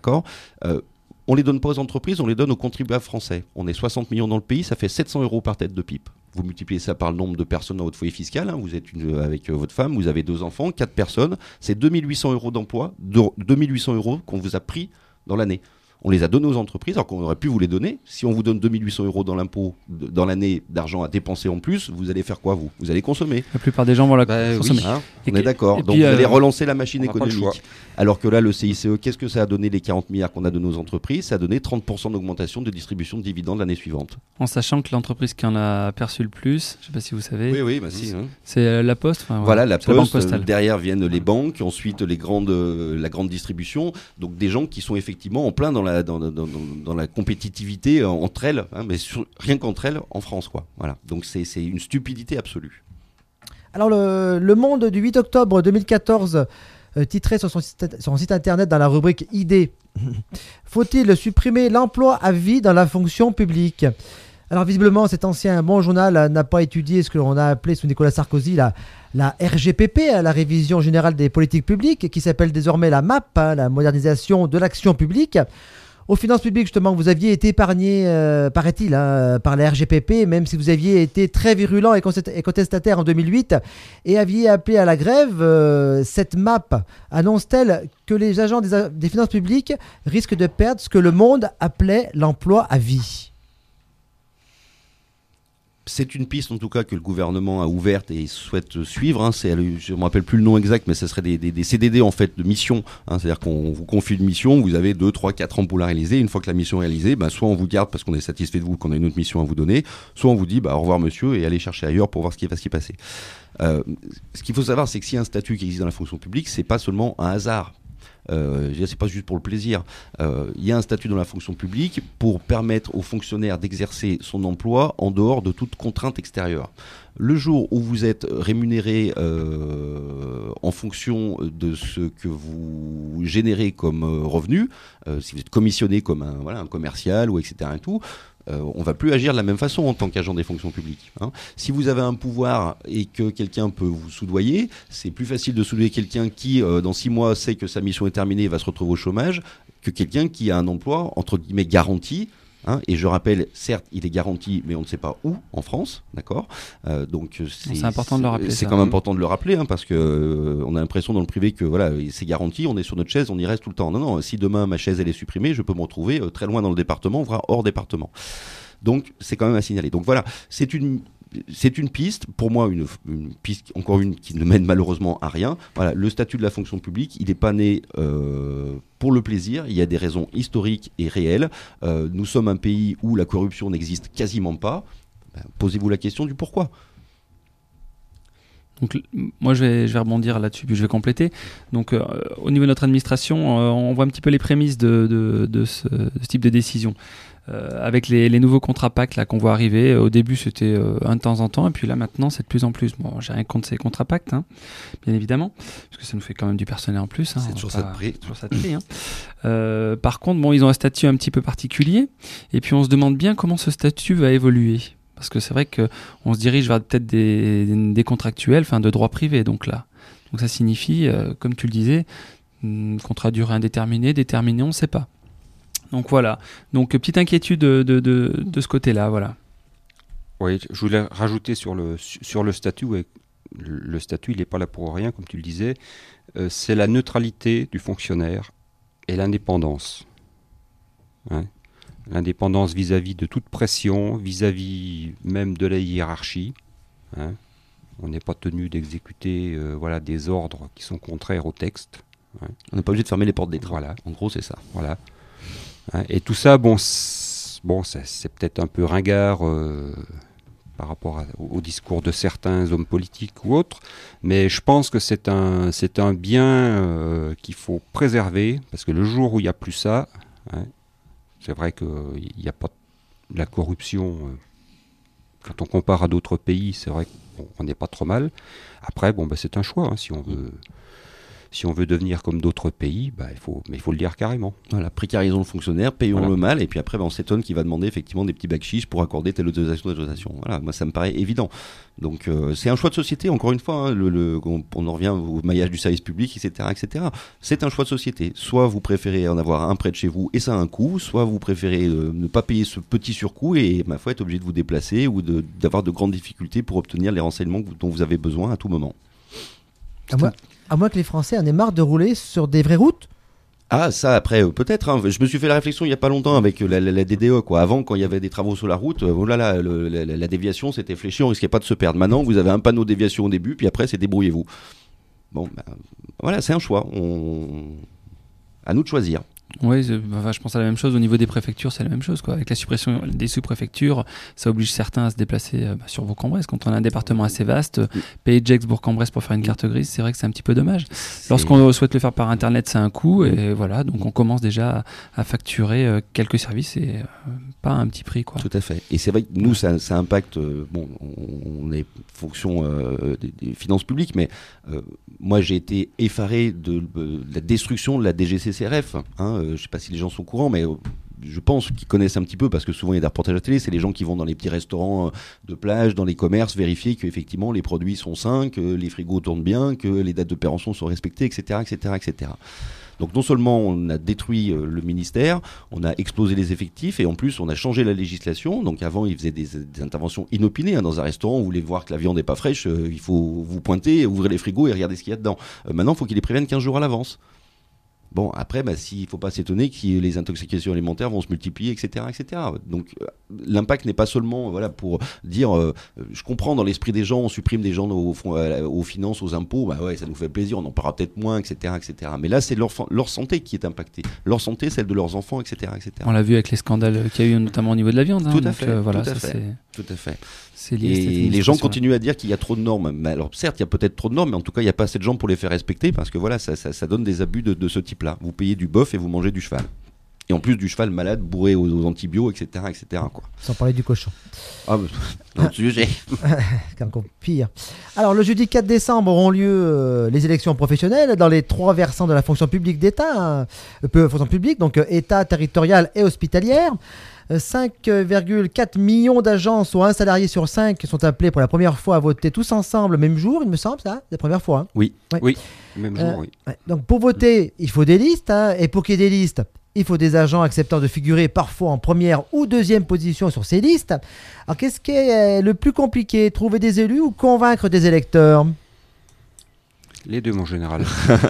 C: On les donne pas aux entreprises, on les donne aux contribuables français. On est 60 millions dans le pays, ça fait 700 € par tête de pipe. Vous multipliez ça par le nombre de personnes dans votre foyer fiscal, vous êtes avec votre femme, vous avez 2 enfants, 4 personnes, c'est 2800 € d'emploi, 2800 € qu'on vous a pris dans l'année. On les a donnés aux entreprises, alors qu'on aurait pu vous les donner. Si on vous donne 2800 € dans l'impôt, dans l'année, d'argent à dépenser en plus, vous allez faire quoi, vous allez consommer.
E: La plupart des gens vont la consommer.
C: Oui, on est d'accord. Donc vous allez relancer la machine économique. Alors que là, le CICE, qu'est-ce que ça a donné, les 40 milliards qu'on a donnés aux entreprises ? Ça a donné 30% d'augmentation de distribution de dividendes l'année suivante.
E: En sachant que l'entreprise qui en a perçu le plus, je ne sais pas si vous savez,
C: c'est
E: la Poste.
C: Voilà, la Poste, derrière viennent les banques, ensuite la grande distribution. Donc des gens qui sont effectivement en plein dans la compétitivité entre elles, mais rien qu'entre elles en France, quoi. Voilà. Donc c'est une stupidité absolue.
B: Alors le Monde du 8 octobre 2014 titrait sur son site internet dans la rubrique idées faut-il supprimer l'emploi à vie dans la fonction publique ? Alors visiblement cet ancien bon journal n'a pas étudié ce que l'on a appelé sous Nicolas Sarkozy la RGPP, la révision générale des politiques publiques, qui s'appelle désormais la MAP, la modernisation de l'action publique. Aux finances publiques, justement, vous aviez été épargné, paraît-il, par la RGPP, même si vous aviez été très virulent et contestataire en 2008 et aviez appelé à la grève. Cette MAP annonce-t-elle que les agents des finances publiques risquent de perdre ce que le Monde appelait l'emploi à vie ?
C: C'est une piste en tout cas que le gouvernement a ouverte et souhaite suivre. Je ne me rappelle plus le nom exact, mais ce serait des CDD en fait de mission. C'est-à-dire qu'on vous confie une mission, vous avez 2, 3, 4 ans pour la réaliser. Une fois que la mission est réalisée, soit on vous garde parce qu'on est satisfait de vous, qu'on a une autre mission à vous donner, soit on vous dit au revoir monsieur et allez chercher ailleurs pour voir ce qui va se passer. Ce qu'il faut savoir, c'est que s'il y a un statut qui existe dans la fonction publique, c'est pas seulement un hasard. C'est pas juste pour le plaisir. Il y a un statut dans la fonction publique pour permettre aux fonctionnaires d'exercer son emploi en dehors de toute contrainte extérieure. Le jour où vous êtes rémunéré en fonction de ce que vous générez comme revenu, si vous êtes commissionné comme un commercial ou etc. et tout, on va plus agir de la même façon en tant qu'agent des fonctions publiques. Hein. Si vous avez un pouvoir et que quelqu'un peut vous soudoyer, c'est plus facile de soudoyer quelqu'un qui, dans 6 mois, sait que sa mission est terminée et va se retrouver au chômage, que quelqu'un qui a un emploi, entre guillemets, garanti. Hein, et je rappelle, certes, il est garanti, mais on ne sait pas où en France, d'accord. Donc
E: c'est important de le rappeler.
C: C'est quand même important de le rappeler, hein, parce que on a l'impression dans le privé que voilà, c'est garanti, on est sur notre chaise, on y reste tout le temps. Non, non. Si demain ma chaise elle est supprimée, je peux me retrouver très loin dans le département, voire hors département. Donc c'est quand même à signaler. Donc voilà, c'est une piste, pour moi une piste, encore une qui ne mène malheureusement à rien. Voilà, le statut de la fonction publique, il n'est pas né pour le plaisir, il y a des raisons historiques et réelles. Nous sommes un pays où la corruption n'existe quasiment pas. Posez-vous la question du pourquoi.
E: Donc, moi, je vais rebondir là-dessus, puis je vais compléter. Donc, au niveau de notre administration, on voit un petit peu les prémices de ce type de décision. Avec les nouveaux contrats PAC là, qu'on voit arriver, au début c'était un de temps en temps, et puis là maintenant c'est de plus en plus. Bon, j'ai rien contre ces contrats PAC, hein, bien évidemment, parce que ça nous fait quand même du personnel en plus. Hein,
C: c'est toujours ça de prix.
E: Hein. Par contre, bon, ils ont un statut un petit peu particulier, et puis on se demande bien comment ce statut va évoluer. Parce que c'est vrai qu'on se dirige vers peut-être des contractuels, enfin de droit privé, donc là. Donc ça signifie, comme tu le disais, contrat à durée indéterminée, déterminé, on ne sait pas. Donc voilà, donc petite inquiétude de ce côté-là, voilà.
D: Oui, je voulais rajouter sur le statut, ouais, le statut il n'est pas là pour rien, comme tu le disais, c'est la neutralité du fonctionnaire et l'indépendance. Hein, l'indépendance vis-à-vis de toute pression, vis-à-vis même de la hiérarchie. Hein, on n'est pas tenu d'exécuter des ordres qui sont contraires au texte. Hein.
C: On n'est pas obligé de fermer les portes des trains.
D: Voilà.
C: En gros, c'est ça.
D: Voilà. Et tout ça, c'est peut-être un peu ringard par rapport au discours de certains hommes politiques ou autres, mais je pense que c'est un bien qu'il faut préserver, parce que le jour où il n'y a plus ça, hein, c'est vrai qu'il n'y a pas de la corruption. Quand on compare à d'autres pays, c'est vrai qu'on n'est pas trop mal. Après, c'est un choix, hein, si on veut devenir comme d'autres pays, il faut le dire carrément.
C: Voilà, précarisons le fonctionnaire, payons le mal, et puis après on s'étonne qu'il va demander effectivement des petits bacs-chiches pour accorder telle autorisation. Voilà, moi ça me paraît évident. Donc c'est un choix de société, encore une fois, hein, on en revient au maillage du service public, etc., etc. C'est un choix de société. Soit vous préférez en avoir un près de chez vous et ça a un coût, soit vous préférez ne pas payer ce petit surcoût et ma foi être obligé de vous déplacer ou d'avoir de grandes difficultés pour obtenir les renseignements dont vous avez besoin à tout moment.
B: À moins que les Français en aient marre de rouler sur des vraies routes.
C: Ah, ça, après, peut-être. Hein. Je me suis fait la réflexion il n'y a pas longtemps avec la DDE. Quoi. Avant, quand il y avait des travaux sur la route, la déviation, c'était fléché, on risquait pas de se perdre. Maintenant, vous avez un panneau déviation au début, puis après, c'est débrouillez-vous. Bon, voilà, c'est un choix. À nous de choisir.
E: Oui, je pense à la même chose au niveau des préfectures, c'est la même chose, quoi. Avec la suppression des sous-préfectures, ça oblige certains à se déplacer sur Bourg-en-Bresse. Quand on a un département assez vaste, payer Gex Bourg-en-Bresse pour faire une carte grise, c'est vrai que c'est un petit peu dommage. Lorsqu'on souhaite le faire par internet, c'est un coût, et voilà, donc on commence déjà à facturer quelques services et pas un petit prix, quoi.
C: Tout à fait. Et c'est vrai que nous, ça impacte. On est fonction des finances publiques, mais moi j'ai été effaré de la destruction de la DGCCRF. Hein, je ne sais pas si les gens sont au courant, mais je pense qu'ils connaissent un petit peu parce que souvent il y a des reportages à la télé. C'est les gens qui vont dans les petits restaurants de plage, dans les commerces, vérifier qu'effectivement les produits sont sains, que les frigos tournent bien, que les dates de péremption sont respectées, etc., etc., etc. Donc non seulement on a détruit le ministère, on a explosé les effectifs et en plus on a changé la législation. Donc avant ils faisaient des interventions inopinées. Hein. Dans un restaurant, vous voulez voir que la viande n'est pas fraîche, il faut vous pointer, ouvrir les frigos et regarder ce qu'il y a dedans. Maintenant il faut qu'ils les préviennent 15 jours à l'avance. Bon, après, s'il ne faut pas s'étonner que les intoxications alimentaires vont se multiplier, etc., etc. Donc, l'impact n'est pas seulement pour dire, je comprends dans l'esprit des gens, on supprime des gens aux finances, aux impôts, ouais, ça nous fait plaisir, on en parlera peut-être moins, etc., etc. Mais là, c'est leur santé qui est impactée. Leur santé, celle de leurs enfants, etc., etc.
E: On l'a vu avec les scandales qu'il y a eu, notamment au niveau de la viande.
C: Tout à fait. Tout à fait. Et les gens continuent à dire qu'il y a trop de normes. Mais alors certes, il y a peut-être trop de normes, mais en tout cas, il n'y a pas assez de gens pour les faire respecter parce que voilà, ça donne des abus de ce type-là. Vous payez du bœuf et vous mangez du cheval. Et en plus du cheval malade, bourré aux antibiotiques, etc. quoi.
B: Sans parler du cochon.
C: Ah, dans le sujet.
B: C'est encore pire. Alors, le jeudi 4 décembre auront lieu les élections professionnelles dans les 3 versants de la fonction publique d'État, fonction publique, donc État, territoriale et hospitalière. 5,4 millions d'agents, soit un salarié sur 5, sont appelés pour la première fois à voter tous ensemble, même jour, il me semble, ça, c'est la première fois. Hein.
C: Oui,
D: même jour, oui.
B: Ouais. Donc, pour voter, il faut des listes, et pour qu'il y ait des listes, il faut des agents acceptant de figurer parfois en première ou deuxième position sur ces listes. Alors, qu'est-ce qui est le plus compliqué, trouver des élus ou convaincre des électeurs ?
D: Les deux, mon général.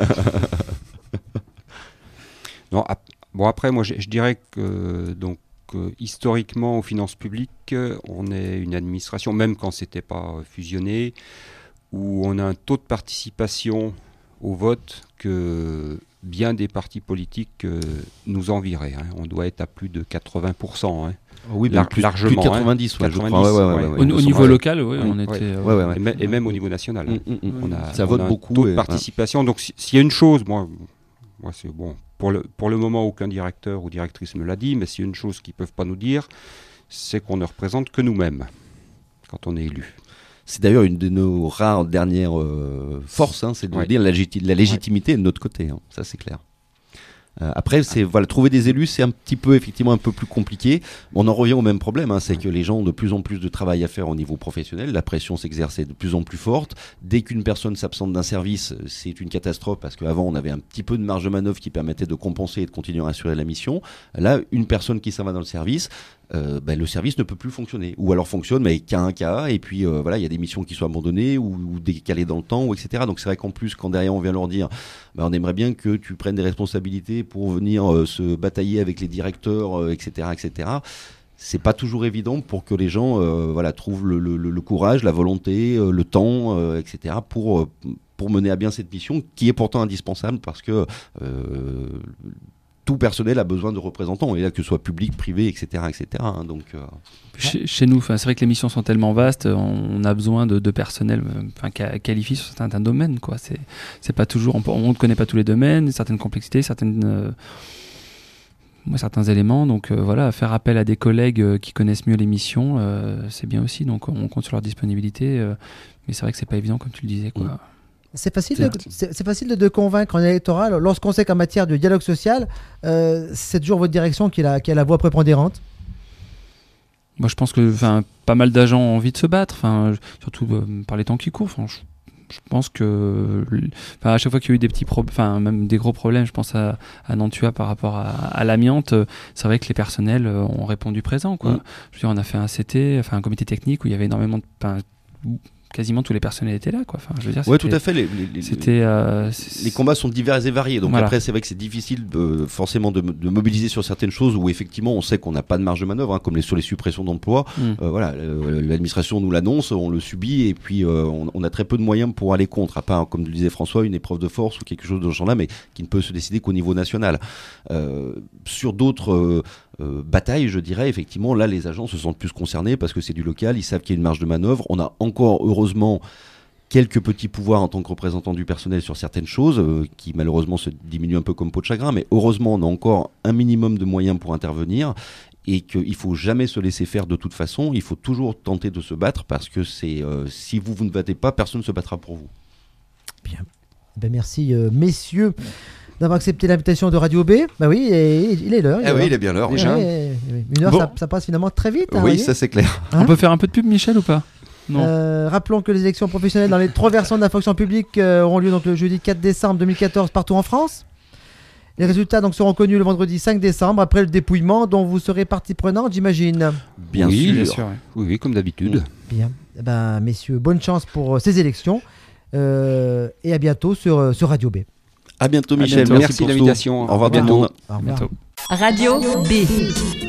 D: Non, bon, après, moi, je dirais que historiquement, aux finances publiques, on est une administration, même quand c'était pas fusionné, où on a un taux de participation au vote que bien des partis politiques nous envieraient. Hein. On doit être à plus de 80%. Hein.
C: Oui,
D: largement.
C: Plus de 90,
D: hein.
C: je crois.
E: Au niveau local, on était...
C: Ouais.
D: Et même au niveau national.
C: Ça vote
D: un
C: beaucoup.
D: Taux de participation. Donc, s'il y a une chose, moi c'est bon. Pour le moment, aucun directeur ou directrice me l'a dit, mais s'il y a une chose qu'ils ne peuvent pas nous dire, c'est qu'on ne représente que nous-mêmes quand on est élu.
C: C'est d'ailleurs une de nos rares dernières forces, hein, c'est de dire la légitimité est de notre côté, hein, ça c'est clair. Après, trouver des élus, c'est effectivement un peu plus compliqué. On en revient au même problème, hein, c'est que les gens ont de plus en plus de travail à faire au niveau professionnel. La pression s'exerce de plus en plus forte. Dès qu'une personne s'absente d'un service, c'est une catastrophe parce qu'avant, on avait un petit peu de marge de manœuvre qui permettait de compenser et de continuer à assurer la mission. Là, une personne qui s'en va dans le service, le service ne peut plus fonctionner. Ou alors fonctionne, mais qu'à un cas, et puis il y a des missions qui sont abandonnées ou décalées dans le temps, etc. Donc c'est vrai qu'en plus, quand derrière on vient leur dire, on aimerait bien que tu prennes des responsabilités pour venir se batailler avec les directeurs, etc., c'est pas toujours évident pour que les gens trouvent le courage, la volonté, le temps, etc., pour mener à bien cette mission, qui est pourtant indispensable parce que tout personnel a besoin de représentants, et là, que ce soit public, privé, etc. hein, donc,
E: Chez nous, c'est vrai que les missions sont tellement vastes, on a besoin de personnel qualifié sur certains domaines. Quoi. C'est pas toujours, on ne connaît pas tous les domaines, certaines complexités, certains éléments. Donc faire appel à des collègues qui connaissent mieux les missions, c'est bien aussi. Donc on compte sur leur disponibilité, mais c'est vrai que c'est pas évident, comme tu le disais. Quoi.
B: C'est facile de convaincre un électorat lorsqu'on sait qu'en matière de dialogue social, c'est toujours votre direction qui a la voix prépondérante.
E: Moi, je pense que pas mal d'agents ont envie de se battre, surtout par les temps qui courent. Je pense que à chaque fois qu'il y a eu des petits même des gros problèmes, je pense à Nantua par rapport à l'amiante, c'est vrai que les personnels ont répondu présent. Quoi. Je veux dire, on a fait un CT, un comité technique où il y avait énormément de... quasiment tous les personnels étaient là, quoi. Je veux dire,
C: tout à fait. Les combats sont divers et variés. Donc après, c'est vrai que c'est difficile forcément de mobiliser sur certaines choses où effectivement on sait qu'on n'a pas de marge de manœuvre, hein, comme sur les suppressions d'emplois. L'administration nous l'annonce, on le subit, et puis on a très peu de moyens pour aller contre, à part, comme le disait François, une épreuve de force ou quelque chose de ce genre-là, mais qui ne peut se décider qu'au niveau national. Sur d'autres bataille, je dirais, effectivement, là, les agents se sentent plus concernés parce que c'est du local, ils savent qu'il y a une marge de manœuvre. On a encore, heureusement, quelques petits pouvoirs en tant que représentant du personnel sur certaines choses, qui malheureusement se diminuent un peu comme peau de chagrin, mais heureusement, on a encore un minimum de moyens pour intervenir, et qu'il ne faut jamais se laisser faire de toute façon. Il faut toujours tenter de se battre parce que si vous ne battez pas, personne ne se battra pour vous.
B: Bien. Merci, messieurs, d'avoir accepté l'invitation de Radio B. Oui, il est l'heure.
C: Il est bien l'heure.
B: Déjà. Une heure, ça passe finalement très vite.
C: Oui, ça c'est clair.
E: On peut faire un peu de pub, Michel, ou pas? Non.
B: Rappelons que les élections professionnelles dans les 3 versants de la fonction publique auront lieu donc le jeudi 4 décembre 2014 partout en France. Les résultats donc seront connus le vendredi 5 décembre après le dépouillement dont vous serez partie prenante, j'imagine.
C: Bien sûr.
D: Oui, comme d'habitude.
B: Bien. Messieurs, bonne chance pour ces élections et à bientôt sur Radio B.
C: À bientôt, Michel.
D: Merci de l'invitation.
C: Au revoir, tout le monde.
B: Au revoir.
A: Radio B.